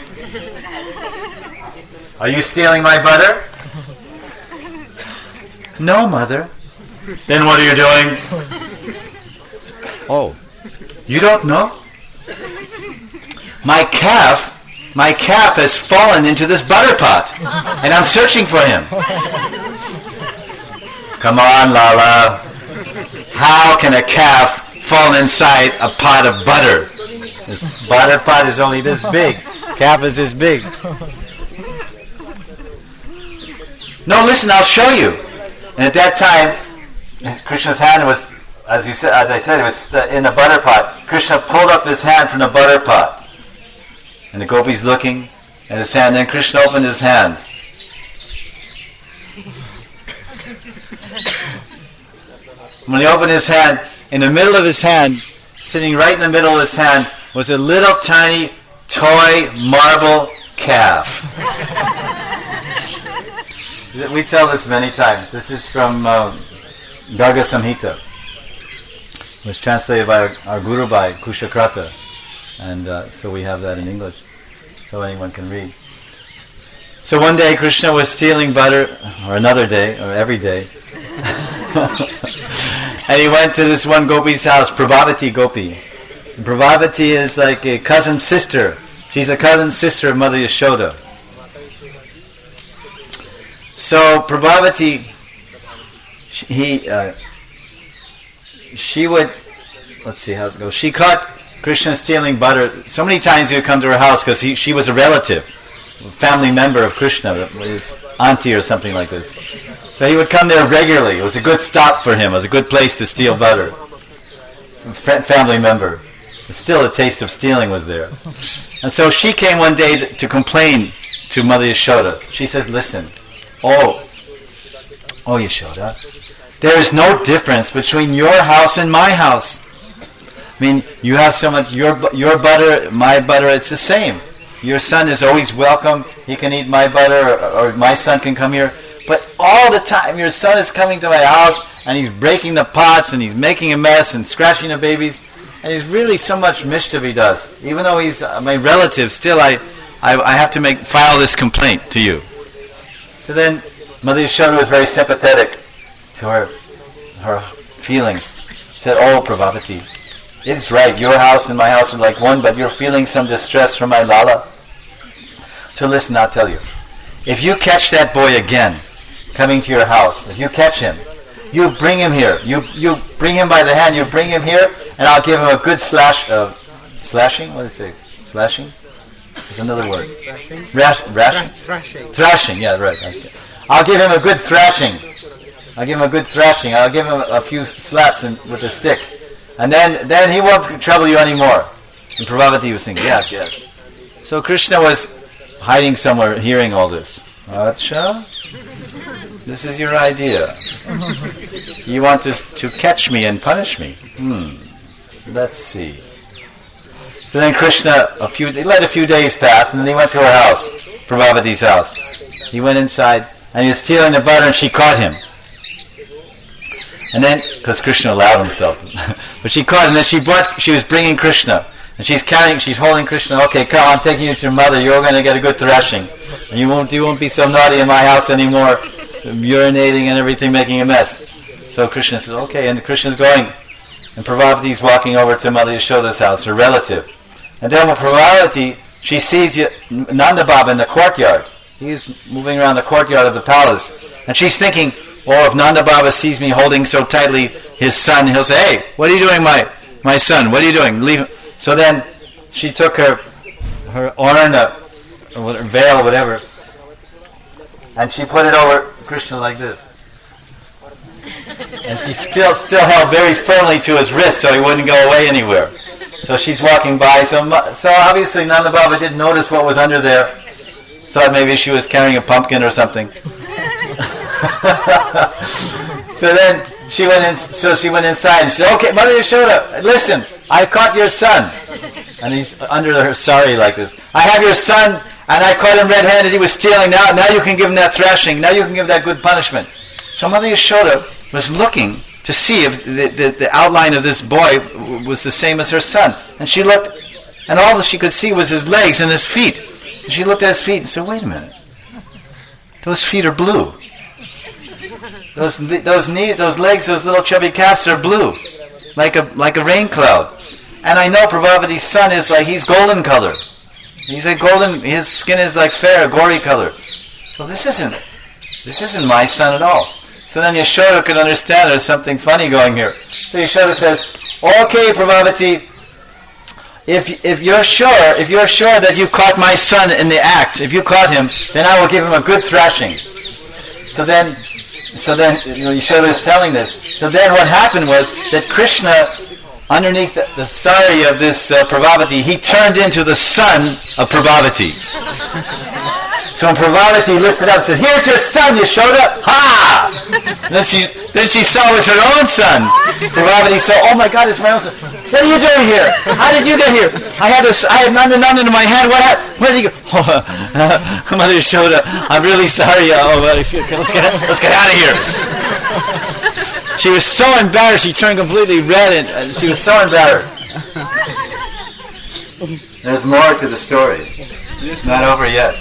Are you stealing my butter? No, mother. Then what are you doing? Oh, you don't know? my calf, my calf has fallen into this butter pot, and I'm searching for him. Come on, Lala. How can a calf fall inside a pot of butter? This butter pot is only this big. Calf is this big. No, listen, I'll show you. And at that time, Krishna's hand was, as you said, as I said, it was in the butter pot. Krishna pulled up his hand from the butter pot, and the gopis looking at his hand. Then Krishna opened his hand. When he opened his hand, in the middle of his hand, sitting right in the middle of his hand, was a little tiny toy marble calf. We tell this many times. This is from um, Garga Samhita. It was translated by our, our Guru Bhai, Kushakrata. And uh, so we have that in English, so anyone can read. So one day Krishna was stealing butter, or another day, or every day. And he went to this one gopi's house, Prabhavati Gopi. And Prabhavati is like a cousin sister. She's a cousin sister of Mother Yashoda. So Prabhavati, she, he, uh, she would, let's see how it goes. She caught Krishna stealing butter. So many times he would come to her house because she was a relative, a family member of Krishna, his auntie or something like this. So he would come there regularly. It was a good stop for him. It was a good place to steal butter. F- family member. But still, the taste of stealing was there. And so she came one day to, to complain to Mother Yashoda. She says, listen, oh, oh Yashoda, there is no difference between your house and my house. I mean, you have so much, your your butter, my butter, it's the same. Your son is always welcome. He can eat my butter, or, or my son can come here. But all the time, your son is coming to my house, and he's breaking the pots, and he's making a mess, and scratching the babies, and he's really so much mischief he does. Even though he's uh, my relative, still I, I, I have to make file this complaint to you. So then, Mother Yashoda was very sympathetic to her, her feelings. Said, "Oh, Prabhavati, it's right. Your house and my house are like one, but you're feeling some distress from my Lala. So listen, I'll tell you. If you catch that boy again, coming to your house, if you catch him, you bring him here. You you bring him by the hand. You bring him here, and I'll give him a good slash. Uh, slashing? What is it? Slashing? There's another word. Thrashing. Rash, rashing? Thrashing. Thrashing. Yeah, right. Okay. I'll give him a good thrashing. I'll give him a good thrashing. I'll give him a, a few slaps in, with a stick, and then then he won't trouble you anymore." And Prabhavati was thinking, "Yes, yes." So Krishna was hiding somewhere, hearing all this. Acha? This is your idea. You want to to catch me and punish me? Hmm. Let's see. So then Krishna, a few, he let a few days pass, and then he went to her house, Prabhavati's house. He went inside, and he was stealing the butter, and she caught him. And then, because Krishna allowed himself, but she caught him, and then she brought, she was bringing Krishna. And she's carrying, she's holding Krishna. "Okay, come, I'm taking you to your mother. You're going to get a good thrashing, and you won't, you won't be so naughty in my house anymore, urinating and everything, making a mess." So Krishna says, "Okay," and Krishna's going, and Prabhavati's walking over to Mother Yashoda's house, her relative. And then when Prabhavati, she sees Nanda Baba in the courtyard. He's moving around the courtyard of the palace, and she's thinking, "Oh, if Nanda Baba sees me holding so tightly his son, he'll say, 'Hey, what are you doing, my my son? What are you doing? Leave him.'" So then she took her her orna, or her veil, or whatever, and she put it over Krishna like this. And she still still held very firmly to his wrist so he wouldn't go away anywhere. So she's walking by. So so obviously Nanda Baba didn't notice what was under there. Thought maybe she was carrying a pumpkin or something. So then she went in. So she went inside and she said, "Okay, Mother Yashoda, listen. I caught your son." And he's under her sari like this. "I have your son, and I caught him red-handed. He was stealing. Now, now you can give him that thrashing. Now you can give that good punishment." So Mother Yashoda was looking to see if the, the, the outline of this boy w- was the same as her son. And she looked, and all that she could see was his legs and his feet. And she looked at his feet and said, "Wait a minute. Those feet are blue. Those those knees, those legs, those little chubby calves are blue, like a like a rain cloud. And I know Prabhavati's son is like, he's golden colored. He's a golden, his skin is like fair, gory color. Well, this isn't, this isn't my son at all. So then Yashoda could understand there's something funny going here. So Yashoda says, okay, Prabhavati, if if you're sure, if you're sure that you caught my son in the act, if you caught him, then I will give him a good thrashing. So then, so then, you know, Yashoda is telling this. So then what happened was that Krishna, underneath the, the sari of this uh, Prabhavati, he turned into the son of Prabhavati. So when Prabhavati lifted up and said, here's your son, Yashoda, ha! And then she, then she saw it was her own son. Prabhavati saw, oh my God, it's my own son. What are you doing here? How did you get here? I had this, I had none, none in my hand. What happened? Where did you go? Oh, uh, Mother Yashoda, I'm really sorry. Oh, let's get, let's get, let's get out of here. She was so embarrassed, she turned completely red, and, and she was so embarrassed. There's more to the story. It's not over yet.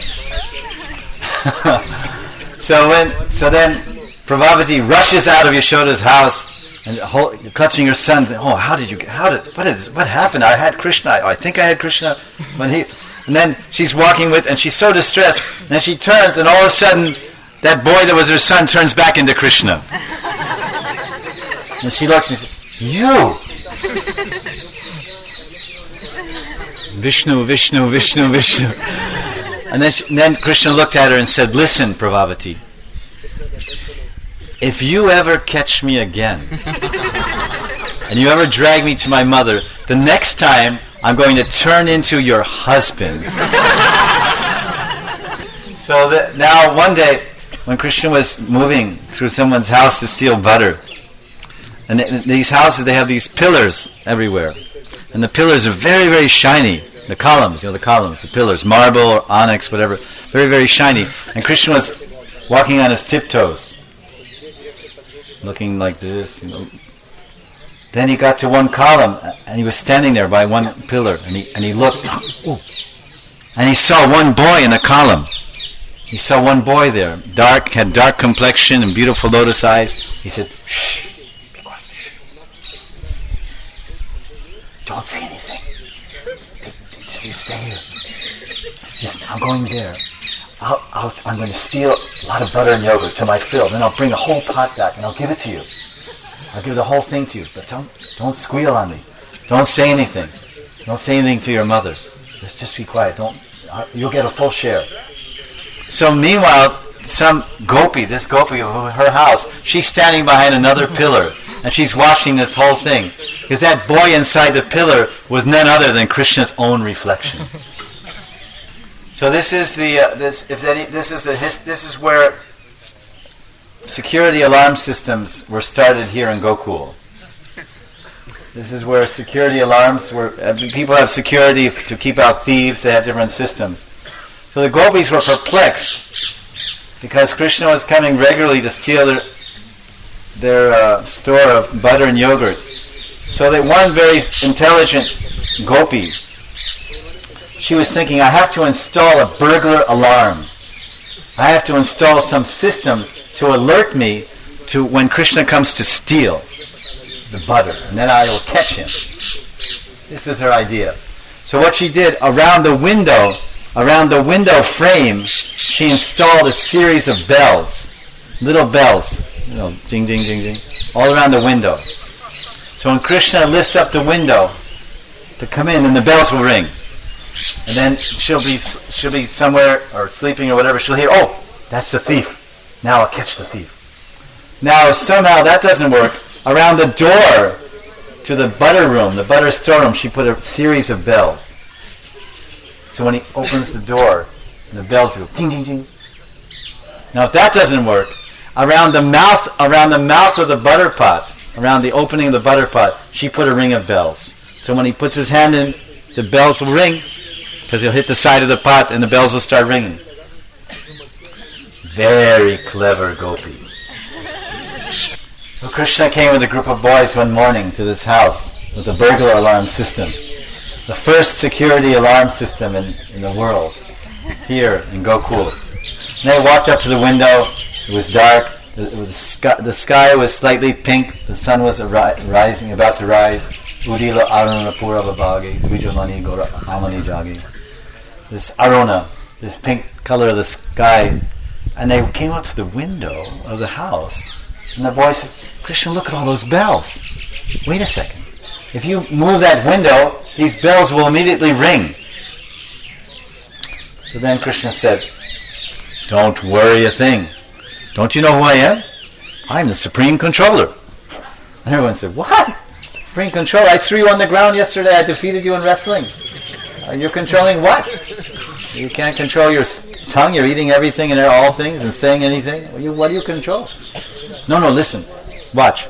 so when, so then Prabhavati rushes out of Yashoda's house and hold, clutching her son. Oh, how did you get? How did? What is? What happened? I had Krishna. I think I had Krishna when he. And then she's walking with, and she's so distressed. And then she turns, and all of a sudden, that boy that was her son turns back into Krishna. And she looks and says, "You." Vishnu, Vishnu, Vishnu, Vishnu. And then, she, and then Krishna looked at her and said, listen, Prabhavati, if you ever catch me again, and you ever drag me to my mother, the next time I'm going to turn into your husband. So that now one day, when Krishna was moving through someone's house to steal butter, and th- these houses, they have these pillars everywhere. And the pillars are very, very shiny. The columns, you know, the columns, the pillars, marble or onyx, whatever, very, very shiny. And Krishna was walking on his tiptoes, looking like this. You know. Then he got to one column, and he was standing there by one pillar, and he and he looked, ooh, and he saw one boy in the column. He saw one boy there, dark, had dark complexion and beautiful lotus eyes. He said, "Shh, be quiet. Don't say anything. You stay here. Listen, I'm going there. I'll, I'll, I'm going to steal a lot of butter and yogurt to my fill. Then I'll bring a whole pot back and I'll give it to you. I'll give the whole thing to you. But don't don't squeal on me. Don't say anything. Don't say anything to your mother. Just just be quiet. Don't. You'll get a full share." So meanwhile, some gopi, this gopi of her house, she's standing behind another pillar. And she's watching this whole thing. Because that boy inside the pillar was none other than Krishna's own reflection. So this is the uh, this if any, this is the his, this is where security alarm systems were started here in Gokul. This is where security alarms were. Uh, people have security to keep out thieves. They have different systems. So the gopis were perplexed because Krishna was coming regularly to steal their their uh, store of butter and yogurt. So that one very intelligent gopi, she was thinking, I have to install a burglar alarm. I have to install some system to alert me to when Krishna comes to steal the butter, and then I will catch him. This was her idea. So what she did, around the window, around the window frame, she installed a series of bells, little bells, you know, ding, ding, ding, ding, all around the window. So when Krishna lifts up the window to come in, then the bells will ring. And then she'll be she'll be somewhere or sleeping or whatever. She'll hear, oh, that's the thief. Now I'll catch the thief. Now if somehow that doesn't work, around the door to the butter room, the butter storeroom, she put a series of bells. So when he opens the door, the bells go ding, ding, ding. Now if that doesn't work, around the mouth, around the mouth of the butter pot, around the opening of the butter pot, she put a ring of bells. So when he puts his hand in, the bells will ring, because he'll hit the side of the pot and the bells will start ringing. Very clever gopi. So Krishna came with a group of boys one morning to this house with a burglar alarm system. The first security alarm system in, in the world, here in Gokul. And they walked up to the window. It was dark. The, the, sky, the sky was slightly pink. The sun was ri- rising, about to rise. Udila Aruna Pura Vabhagi, Vijamani Gora Amani Jagi. this aruna, this pink color of the sky, and they came up to the window of the house, and the boy said, Krishna, look at all those bells. Wait a second. If you move that window, these bells will immediately ring. So then Krishna said, don't worry a thing. Don't you know who I am? I'm the Supreme Controller. And everyone said, what? Supreme Controller? I threw you on the ground yesterday. I defeated you in wrestling. Uh, you're controlling what? You can't control your tongue. You're eating everything and all things and saying anything. What do you, what do you control? No, no, listen. Watch.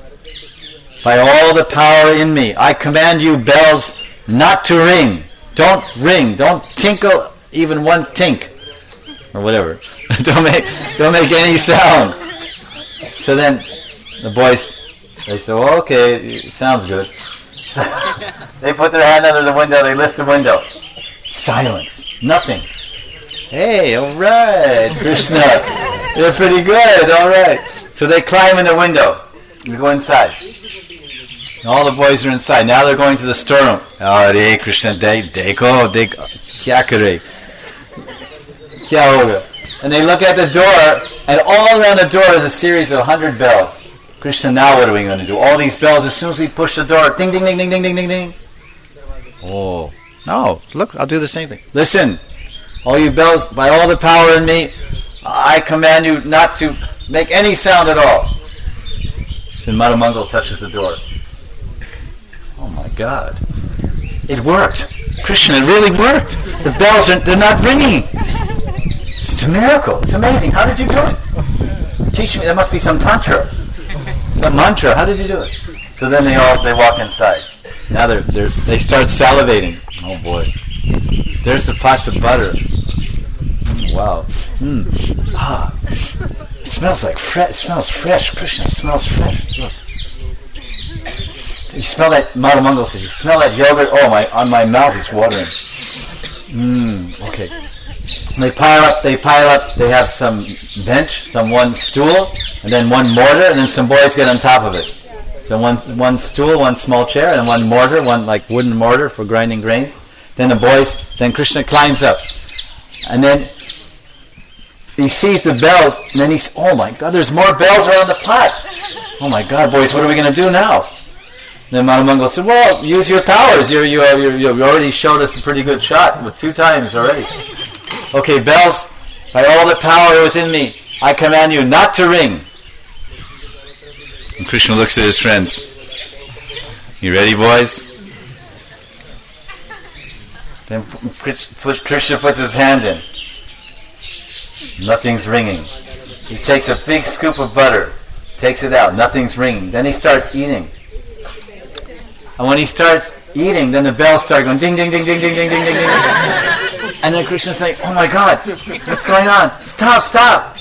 By all the power in me, I command you bells not to ring. Don't ring. Don't tinkle even one tink. Or whatever. don't make don't make any sound. So then the boys, they say, well, okay, it sounds good. So they put their hand under the window, they lift the window. Silence. Nothing. Hey, all right, Krishna. You're pretty good, all right. So they climb in the window. We go inside. And all the boys are inside. Now they're going to the storeroom. Hare Krishna, de, dekho, dekho, kya kare? Kya hoga? And they look at the door, and all around the door is a series of hundred bells. Krishna, now what are we going to do? All these bells, as soon as we push the door, ding, ding, ding, ding, ding, ding, ding, ding. Oh, no, look, I'll do the same thing. Listen, all you bells, by all the power in me, I command you not to make any sound at all. Then Madhamangal touches the door. Oh my God. It worked. Krishna, it really worked. The bells, are, they're not ringing. It's a miracle. It's amazing. How did you do it? Teach me. There must be some tantra. Some mantra. How did you do it? So then they all, they walk inside. Now they're, they're, they start salivating. Oh boy. There's the pots of butter. Mm, wow. Mm. Ah. It smells like fresh. It smells fresh. Krishna, it smells fresh. Look. You smell that, Madhamangal says, you smell that yogurt? Oh, my, on my mouth it's watering. Mmm, okay. They pile up, they pile up, they have some bench, some one stool, and then one mortar, and then some boys get on top of it. So one one stool, one small chair, and one mortar, one like wooden mortar for grinding grains. Then the boys, then Krishna climbs up. And then he sees the bells, and then he's, oh my God, there's more bells around the pot. Oh my God, boys, what are we going to do now? Then Madhamangal said, well, use your powers. You you you you already showed us a pretty good shot with two times already. Okay, bells, by all the power within me, I command you not to ring. And Krishna looks at his friends. You ready, boys? Then Krishna puts his hand in. Nothing's ringing. He takes a big scoop of butter, takes it out. Nothing's ringing. Then he starts eating. And when he starts eating, then the bells start going ding, ding, ding, ding, ding, ding, ding, ding, ding. And then Krishna's like, oh my God, what's going on? Stop, stop.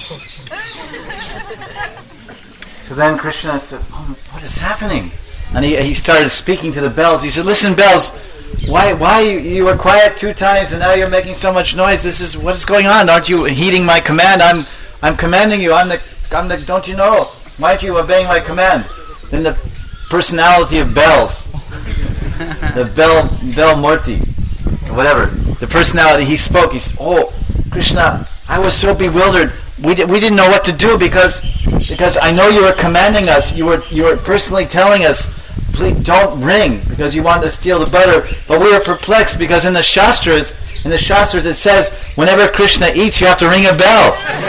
So then Krishna said, oh, what is happening? And he he started speaking to the bells. He said, listen, bells, why why you, you were quiet two times and now you're making so much noise? This is what is going on? Aren't you heeding my command? I'm I'm commanding you. I'm the I'm the don't you know? Why aren't you obeying my command? Then the personality of bells, the bell bell Murti, whatever, the personality, he spoke. He said, oh Krishna, I was so bewildered. We di- we didn't know what to do because because I know you were commanding us. You were you were personally telling us, please don't ring because you wanted to steal the butter. But we were perplexed because in the Shastras, in the Shastras it says whenever Krishna eats, you have to ring a bell.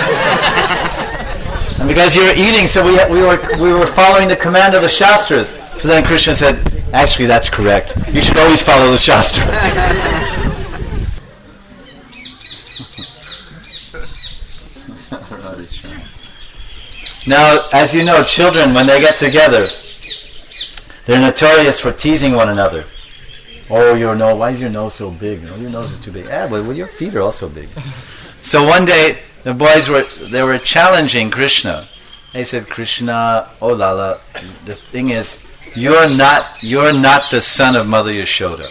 And because you were eating, so we we were we were following the command of the Shastras. So then Krishna said, actually that's correct. You should always follow the Shastra. Now, as you know, children, when they get together, they're notorious for teasing one another. Oh, your nose, why is your nose so big? Oh, your nose is too big. Ah, but well, your feet are also big. So one day, the boys were, they were challenging Krishna. They said, Krishna, oh Lala, the thing is, you're not, you're not the son of Mother Yashoda.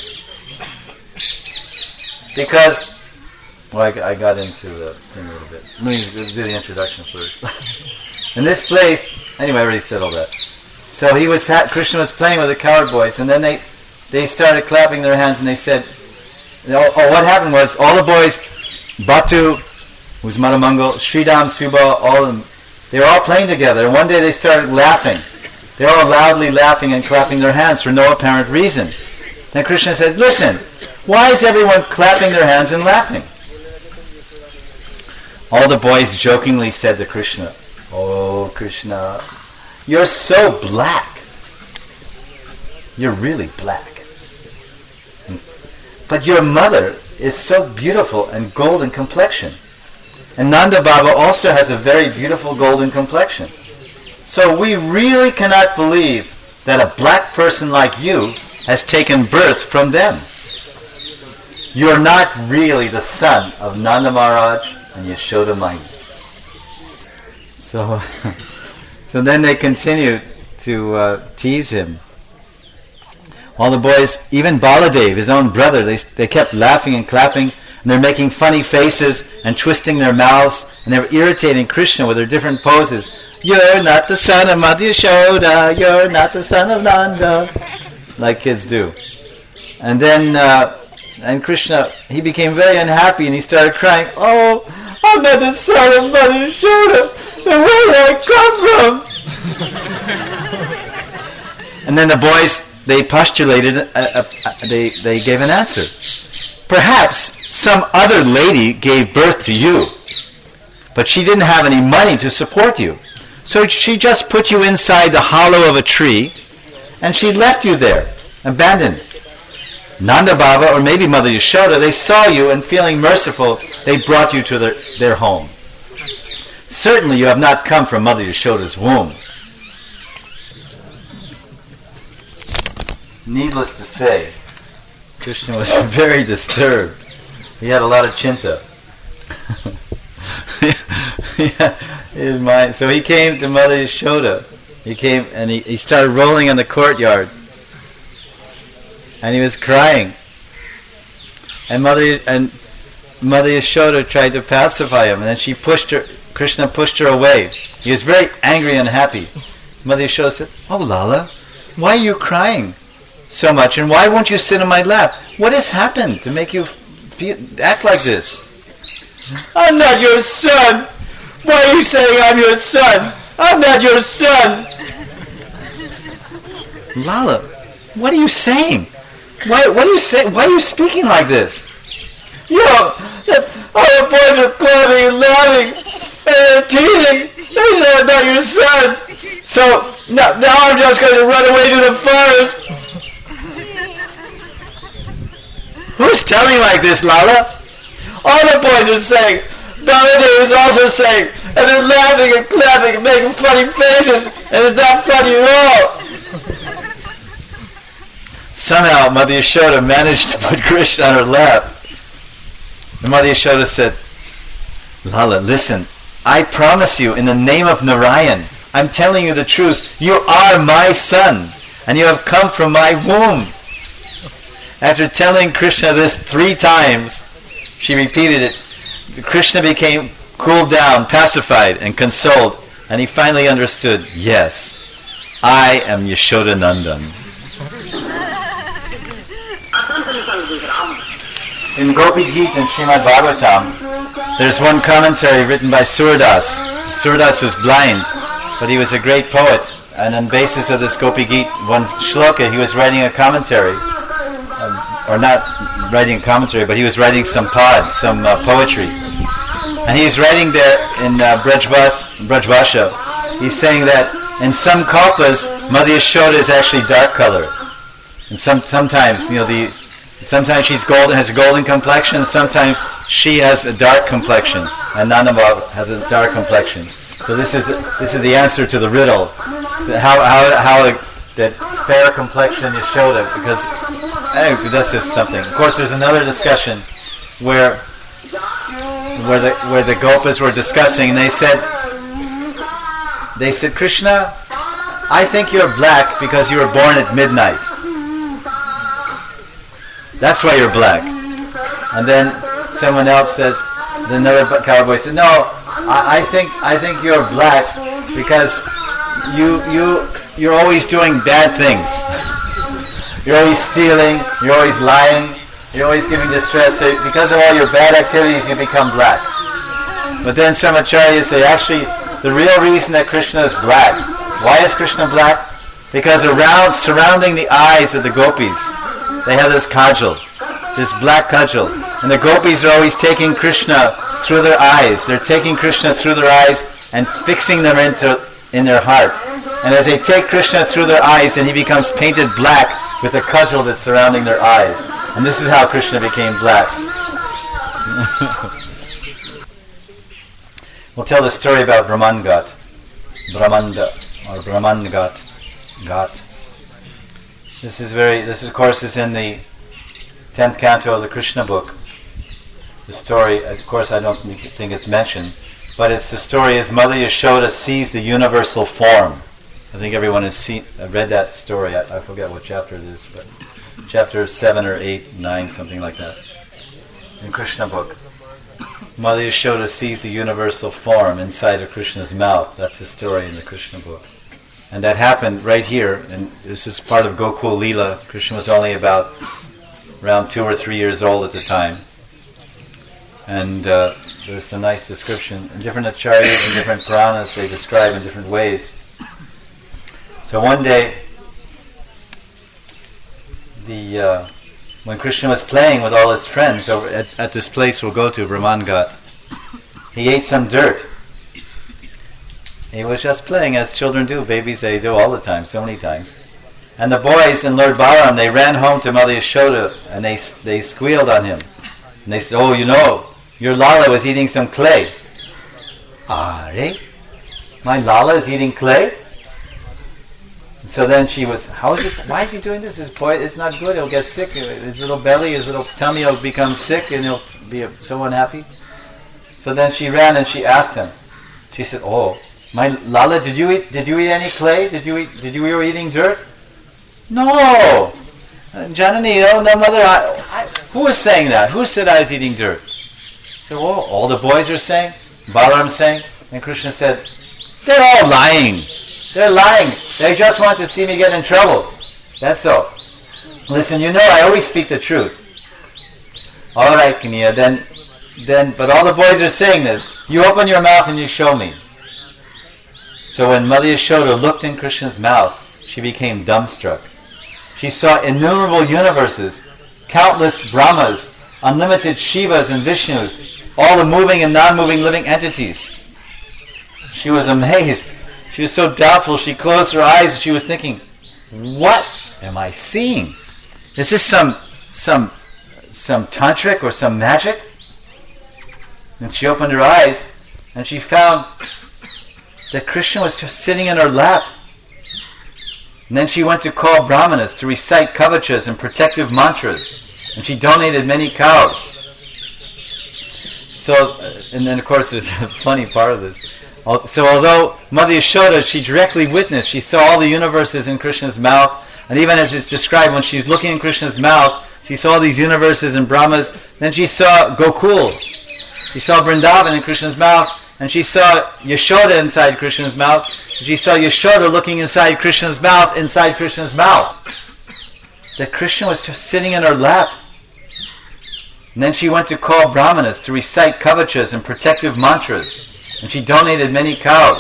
Because, well, I, I got into the thing a little bit. Let me do the introduction first. In this place, anyway, I already said all that. So he was, ha- Krishna was playing with the cowherd boys, and then they, they started clapping their hands, and they said, oh, oh, what happened was all the boys, Batu, who's Madamangal, Sridham, Subha, all of them, they were all playing together. And one day they started laughing. They were all loudly laughing and clapping their hands for no apparent reason. Then Krishna said, listen, why is everyone clapping their hands and laughing? All the boys jokingly said to Krishna, oh, Krishna, you're so black. You're really black. But your mother is so beautiful and golden complexion. And Nanda Baba also has a very beautiful golden complexion. So we really cannot believe that a black person like you has taken birth from them. You're not really the son of Nanda Maharaj and Yashoda Mai. So, so then they continued to uh, tease him. All the boys, even Baladev, his own brother, they they kept laughing and clapping, and they're making funny faces and twisting their mouths, and they were irritating Krishna with their different poses. You're not the son of Madhya Yashoda, you're not the son of Nanda, like kids do. And then, uh, and Krishna, he became very unhappy, and he started crying, oh, I'm not the son of Madhya Yashoda, then where did I come from? And then the boys, they postulated, uh, uh, uh, they, they gave an answer. Perhaps some other lady gave birth to you, but she didn't have any money to support you. So she just put you inside the hollow of a tree, and she left you there, abandoned. Nanda Baba, or maybe Mother Yashoda, they saw you, and feeling merciful, they brought you to their, their home. Certainly you have not come from Mother Yashoda's womb. Needless to say, Krishna was very disturbed. He had a lot of chinta. Yeah, his mind. So he came to Mother Yashoda. He came and he, he started rolling in the courtyard. And he was crying. And Mother and Mother Yashoda tried to pacify him, and then she pushed her. Krishna pushed her away. He was very angry and happy. Mother Yashoda said, "Oh Lala, why are you crying so much? And why won't you sit on my lap? What has happened to make you feel, act like this?" "I'm not your son. Why are you saying I'm your son? I'm not your son." "Lala, what are you saying? Why? What are you saying? Why are you speaking like this?" "You know, all the boys are clapping and laughing and they're teasing. They say I'm not your son. So now, now I'm just going to run away to the forest." "Who's telling like this, Lala?" "All the boys are saying. Baladev is also saying. And they're laughing and clapping and making funny faces. And it's not funny at all." Somehow Mother Yashoda managed to put Krishna on her lap. And Mother Yashoda said, "Lala, listen. I promise you, in the name of Narayan, I'm telling you the truth. You are my son. And you have come from my womb." After telling Krishna this three times, she repeated it. Krishna became cooled down, pacified, and consoled, and he finally understood, yes, I am Yashoda Nandan. In Gopi Geet and Srimad Bhagavatam, there's one commentary written by Surdas. Surdas was blind, but he was a great poet, and on basis of this Gopi Geet, one shloka, he was writing a commentary. Um, or not writing a commentary, but he was writing some pod, some uh, poetry. And he's writing there in uh, Brajbhasha, he's saying that in some kalpas, Mother Yashoda is actually dark color. And some sometimes, you know, the sometimes she's golden, has a golden complexion, sometimes she has a dark complexion, and Nanda Baba has a dark complexion. So this is the, this is the answer to the riddle. How how how a, that fair complexion Yashoda, because anyway, that's just something. Of course, there's another discussion where where the where the Gopas were discussing, and they said they said Krishna, I think you're black because you were born at midnight. That's why you're black. And then someone else says, another cowboy said, no, I, I think I think you're black because you you you're always doing bad things. You're always stealing, you're always lying, You're always giving distress. So because of all your bad activities, you become black. But then some acharyas say, actually, the real reason that Krishna is black. Why is Krishna black? Because around, surrounding the eyes of the gopis, they have this kajal, this black kajal. And the gopis are always taking Krishna through their eyes. They're taking Krishna through their eyes and fixing them into in their heart. And as they take Krishna through their eyes, then he becomes painted black with the kajal that's surrounding their eyes. And this is how Krishna became black. We'll tell the story about Brahmangat. Brahmanda, or Brahmangat. Gat. This is very, this of course is in the tenth canto of the Krishna book. The story, of course I don't think it's mentioned, but it's the story as Mother Yashoda sees the universal form. I think everyone has seen, uh, read that story. I, I forget what chapter it is, but chapter seven or eight, nine, something like that, in Krishna book. Mother Yashoda sees the universal form inside of Krishna's mouth. That's the story in the Krishna book. And that happened right here, and this is part of Gokul Leela. Krishna was only about around two or three years old at the time. And uh, there's a nice description. In different acharyas and different Puranas, they describe in different ways. So one day, the uh, when Krishna was playing with all his friends over at, at this place we'll go to, Brahmangat, he ate some dirt. He was just playing as children do, babies they do all the time, so many times. And the boys in Lord Balaram, they ran home to Mother Yashoda and they they squealed on him. And they said, oh, you know, your Lala was eating some clay. Ah, eh? My Lala is eating clay? And so then she was, how is it, why is he doing this? His boy, it's not good, he'll get sick. His little belly, his little tummy will become sick and he'll be so unhappy. So then she ran and she asked him. She said, oh, my Lala, did you eat, did you eat any clay? Did you eat, did you, were you eating dirt? No! Janani, oh no, mother, I, I, who was saying that? Who said I was eating dirt? So, well, all the boys are saying, Balaram saying, and Krishna said, they're all lying. They're lying. They just want to see me get in trouble. That's all. Listen, you know I always speak the truth. All right, Kaniya, then, then, but all the boys are saying this. You open your mouth and you show me. So when Mother Yashoda looked in Krishna's mouth, she became dumbstruck. She saw innumerable universes, countless Brahmas, unlimited Shivas and Vishnus, all the moving and non-moving living entities. She was amazed. She was so doubtful, she closed her eyes and she was thinking, what am I seeing? Is this some some some tantric or some magic? And she opened her eyes and she found that Krishna was just sitting in her lap. And then she went to call brahmanas to recite kavachas and protective mantras. And she donated many cows. So, uh, and then of course there's a funny part of this. So although Mother Yashoda, she directly witnessed, she saw all the universes in Krishna's mouth, and even as it's described, when she's looking in Krishna's mouth, she saw these universes and Brahmas, then she saw Gokul. She saw Vrindavan in Krishna's mouth, and she saw Yashoda inside Krishna's mouth. She saw Yashoda looking inside Krishna's mouth, inside Krishna's mouth. That Krishna was just sitting in her lap. And then she went to call brahmanas to recite kavachas and protective mantras. And she donated many cows.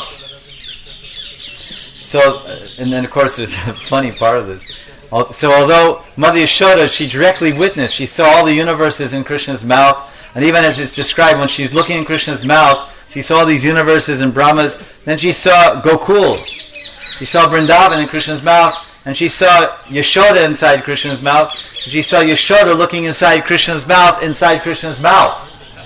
So, and then of course there's a funny part of this. So although Mother Yashoda, she directly witnessed, she saw all the universes in Krishna's mouth, and even as it's described, when she's looking in Krishna's mouth, she saw these universes and Brahmas, then she saw Gokul. She saw Vrindavan in Krishna's mouth, and she saw Yashoda inside Krishna's mouth. She saw Yashoda looking inside Krishna's mouth, inside Krishna's mouth.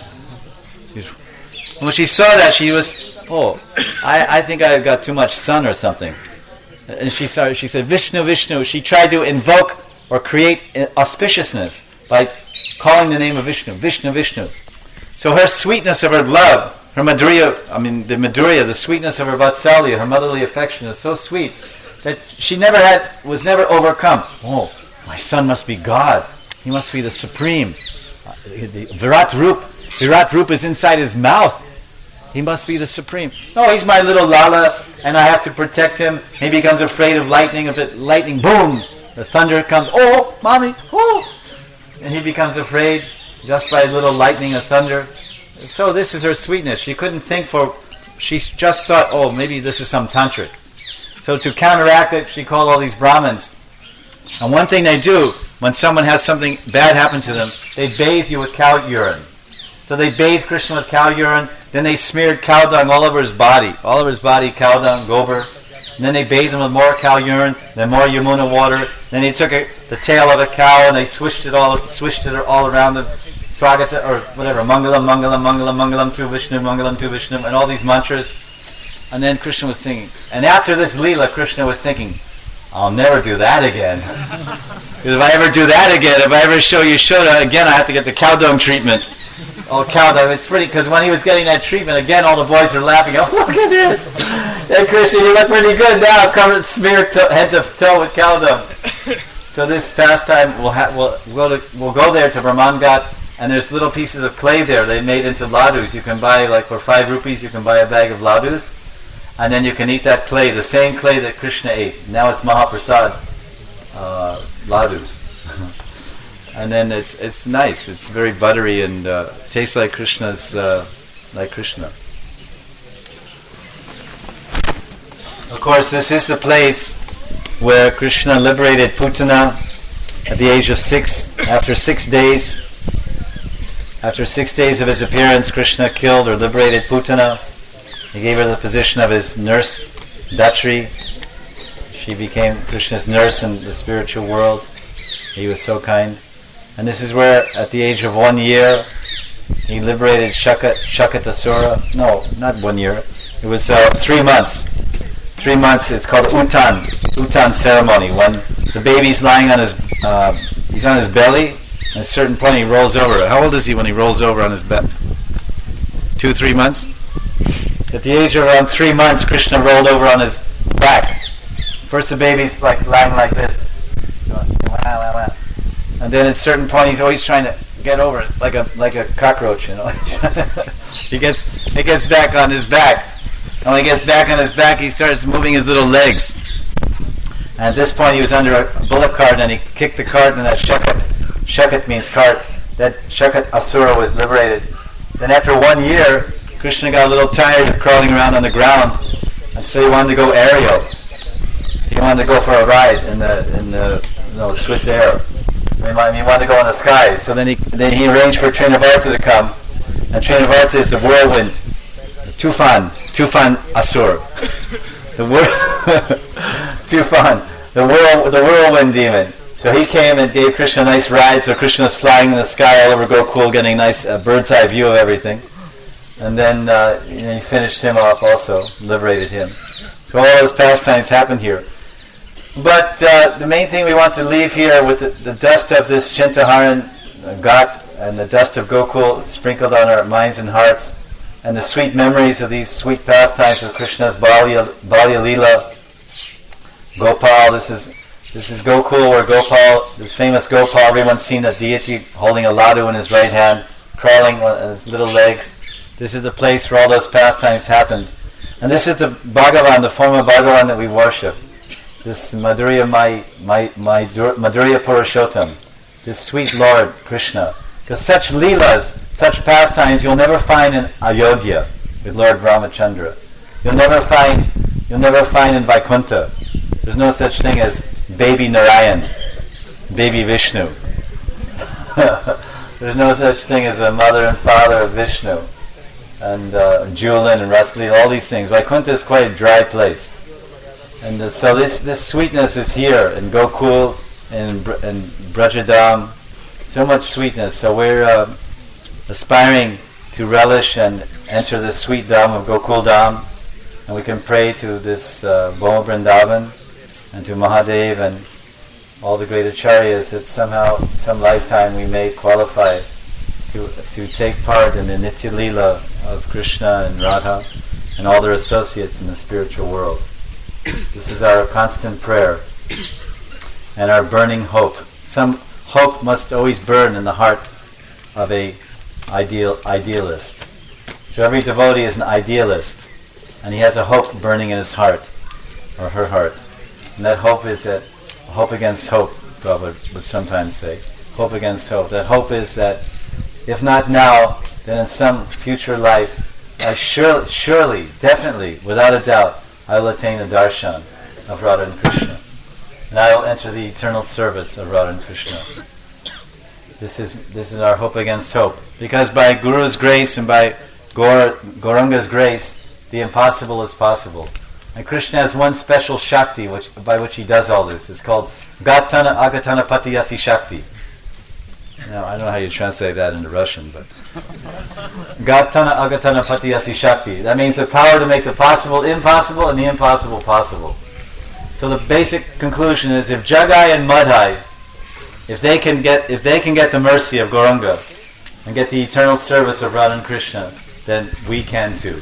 When she saw that, she was, oh, I, I think I got too much sun or something. And she started, she said, Vishnu, Vishnu. She tried to invoke or create auspiciousness by calling the name of Vishnu, Vishnu, Vishnu. So her sweetness of her love, her madhurya, I mean the madhurya, the sweetness of her vatsalya, her motherly affection is so sweet that she never had, was never overcome. Oh, my son must be God. He must be the supreme. Uh, the Virat Rup, Virat Rup is inside his mouth. He must be the supreme. No, he's my little Lala, and I have to protect him. He becomes afraid of lightning. If it lightning, boom, the thunder comes. Oh, mommy, oh. and he becomes afraid just by a little lightning or thunder. So this is her sweetness. She couldn't think for, she just thought, oh, maybe this is some tantric. So to counteract it, she called all these Brahmins. And one thing they do, when someone has something bad happen to them, they bathe you with cow urine. So they bathed Krishna with cow urine, then they smeared cow dung all over his body. All over his body, cow dung, gober. And then they bathed him with more cow urine, then more Yamuna water. Then they took a, the tail of a cow and they swished it all, swished it all around the Swagata, or whatever, Mangalam, Mangalam, Mangalam, Mangalam to Vishnu, Mangalam to Vishnu, and all these mantras. And then Krishna was singing. And after this Leela, Krishna was thinking, I'll never do that again. Because if I ever do that again, if I ever show Yashoda again, I have to get the cow dung treatment. Oh, cow dung. It's pretty, because when he was getting that treatment, again, all the boys are laughing. Oh, look at this. Hey, Krishna, you look pretty good now. Covered, smeared to, head to toe with cow dung. So this pastime, we'll, ha- we'll, go to, we'll go there to Brahmangat, and there's little pieces of clay there they made into ladus. You can buy, like for five rupees, you can buy a bag of ladus, and then you can eat that clay, the same clay that Krishna ate. Now it's Mahaprasad uh, ladus. And then it's it's nice. It's very buttery and uh, tastes like Krishna's, uh, like Krishna. Of course, this is the place where Krishna liberated Putana at the age of six. After six days, after six days of his appearance, Krishna killed or liberated Putana. He gave her the position of his nurse, Datri. She became Krishna's nurse in the spiritual world. He was so kind. And this is where, at the age of one year, he liberated Shakat, Shakatasura. No, not one year. It was uh, three months. Three months. It's called Utan, Utan ceremony. When the baby's lying on his, uh, he's on his belly. At a certain point, he rolls over. How old is he when he rolls over on his bed? Two, three months. At the age of around three months, Krishna rolled over on his back. First, the baby's like lying like this, and then at a certain point, he's always trying to get over it, like a like a cockroach, you know. he gets he gets back on his back, and when he gets back on his back, he starts moving his little legs. And at this point, he was under a bullock cart, and he kicked the cart, and that shakat, shakat means cart. That shakat asura was liberated. Then after one year, Krishna got a little tired of crawling around on the ground, and so he wanted to go aerial. He wanted to go for a ride in the in the you know, Swiss air. He wanted to go in the sky. So then he then he arranged for Trinavarta to come, and Trinavarta is the whirlwind, the Tufan, Tufan Asur, the whirl, Tufan, the whirl, the whirlwind demon. So he came and gave Krishna a nice ride. So Krishna was flying in the sky all over Gokul, getting a nice uh, bird's eye view of everything. And then uh, you know, he finished him off also, liberated him. So all those pastimes happened here. But uh, the main thing we want to leave here with the, the dust of this Chintaharan uh, Ghat and the dust of Gokul sprinkled on our minds and hearts, and the sweet memories of these sweet pastimes of Krishna's Balya, Balya Leela, Gopal. This is this is Gokul, where Gopal, this famous Gopal, everyone's seen the deity holding a ladu in his right hand, crawling on his little legs. This is the place where all those pastimes happened. And this is the Bhagavan, the form of Bhagavan that we worship. This Madhurya Mai, Mai, Mai, Madhurya Purushottam, this sweet Lord Krishna. Because such leelas, such pastimes, you'll never find in Ayodhya with Lord Ramachandra. You'll never find, you'll never find in Vaikuntha. There's no such thing as baby Narayan, baby Vishnu. There's no such thing as a mother and father of Vishnu. And uh, Julin and Rasli, all these things. Vaikuntha is quite a dry place. And uh, so this this sweetness is here in Gokul, in, in Brajadam. So much sweetness. So we're uh, aspiring to relish and enter this sweet Dham of Gokul Dham. And we can pray to this uh, Boma Vrindavan and to Mahadev and all the great acharyas that somehow, some lifetime, we may qualify to to take part in the Nitya Leela of Krishna and Radha and all their associates in the spiritual world. This is our constant prayer and our burning hope. Some hope must always burn in the heart of a ideal idealist. So every devotee is an idealist, and he has a hope burning in his heart, or her heart. And that hope is that hope against hope, Prabhupada would sometimes say. hope against hope. That hope is that if not now, then in some future life, I surely, surely, definitely, without a doubt, I will attain the darshan of Radha and Krishna. And I will enter the eternal service of Radha and Krishna. This is this is our hope against hope. Because by Guru's grace and by Gaur, Gauranga's grace, the impossible is possible. And Krishna has one special Shakti which, by which he does all this. It's called Gatana Agatana Patiyasi Shakti. Now, I don't know how you translate that into Russian, but Gatana Agatana Patiyasi Shakti. That means the power to make the possible impossible and the impossible possible. So the basic conclusion is, if Jagai and Madhai, if they can get if they can get the mercy of Gauranga and get the eternal service of Radha and Krishna, then we can too.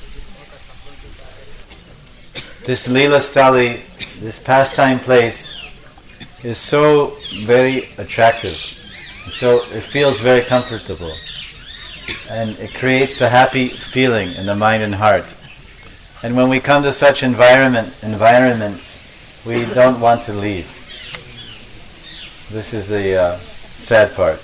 This Leela Stali, this pastime place, is so very attractive. So it feels very comfortable. And it creates a happy feeling in the mind and heart. And when we come to such environment environments, we don't want to leave. This is the uh, sad part.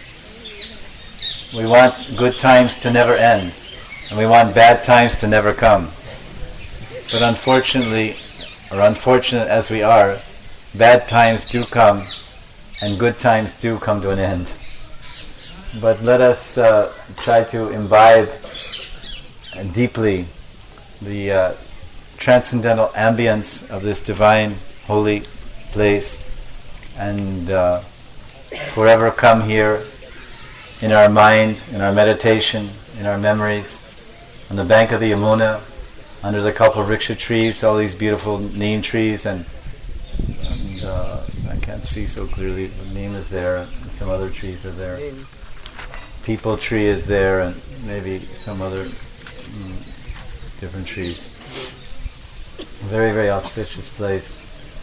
We want good times to never end, and we want bad times to never come. But unfortunately, or unfortunate as we are, bad times do come, and good times do come to an end. But let us uh, try to imbibe deeply the uh, transcendental ambience of this divine, holy place, and uh, forever come here in our mind, in our meditation, in our memories, on the bank of the Yamuna, under the Kalpavriksha trees, all these beautiful neem trees, and, and uh, I can't see so clearly, but neem is there, and some other trees are there. Peepal tree is there, and maybe some other mm, different trees. A very, very auspicious place.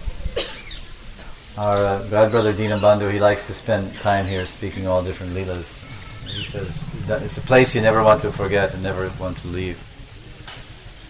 Our uh, God brother Dinabandhu, he likes to spend time here speaking all different leelas. He says that it's a place you never want to forget and never want to leave.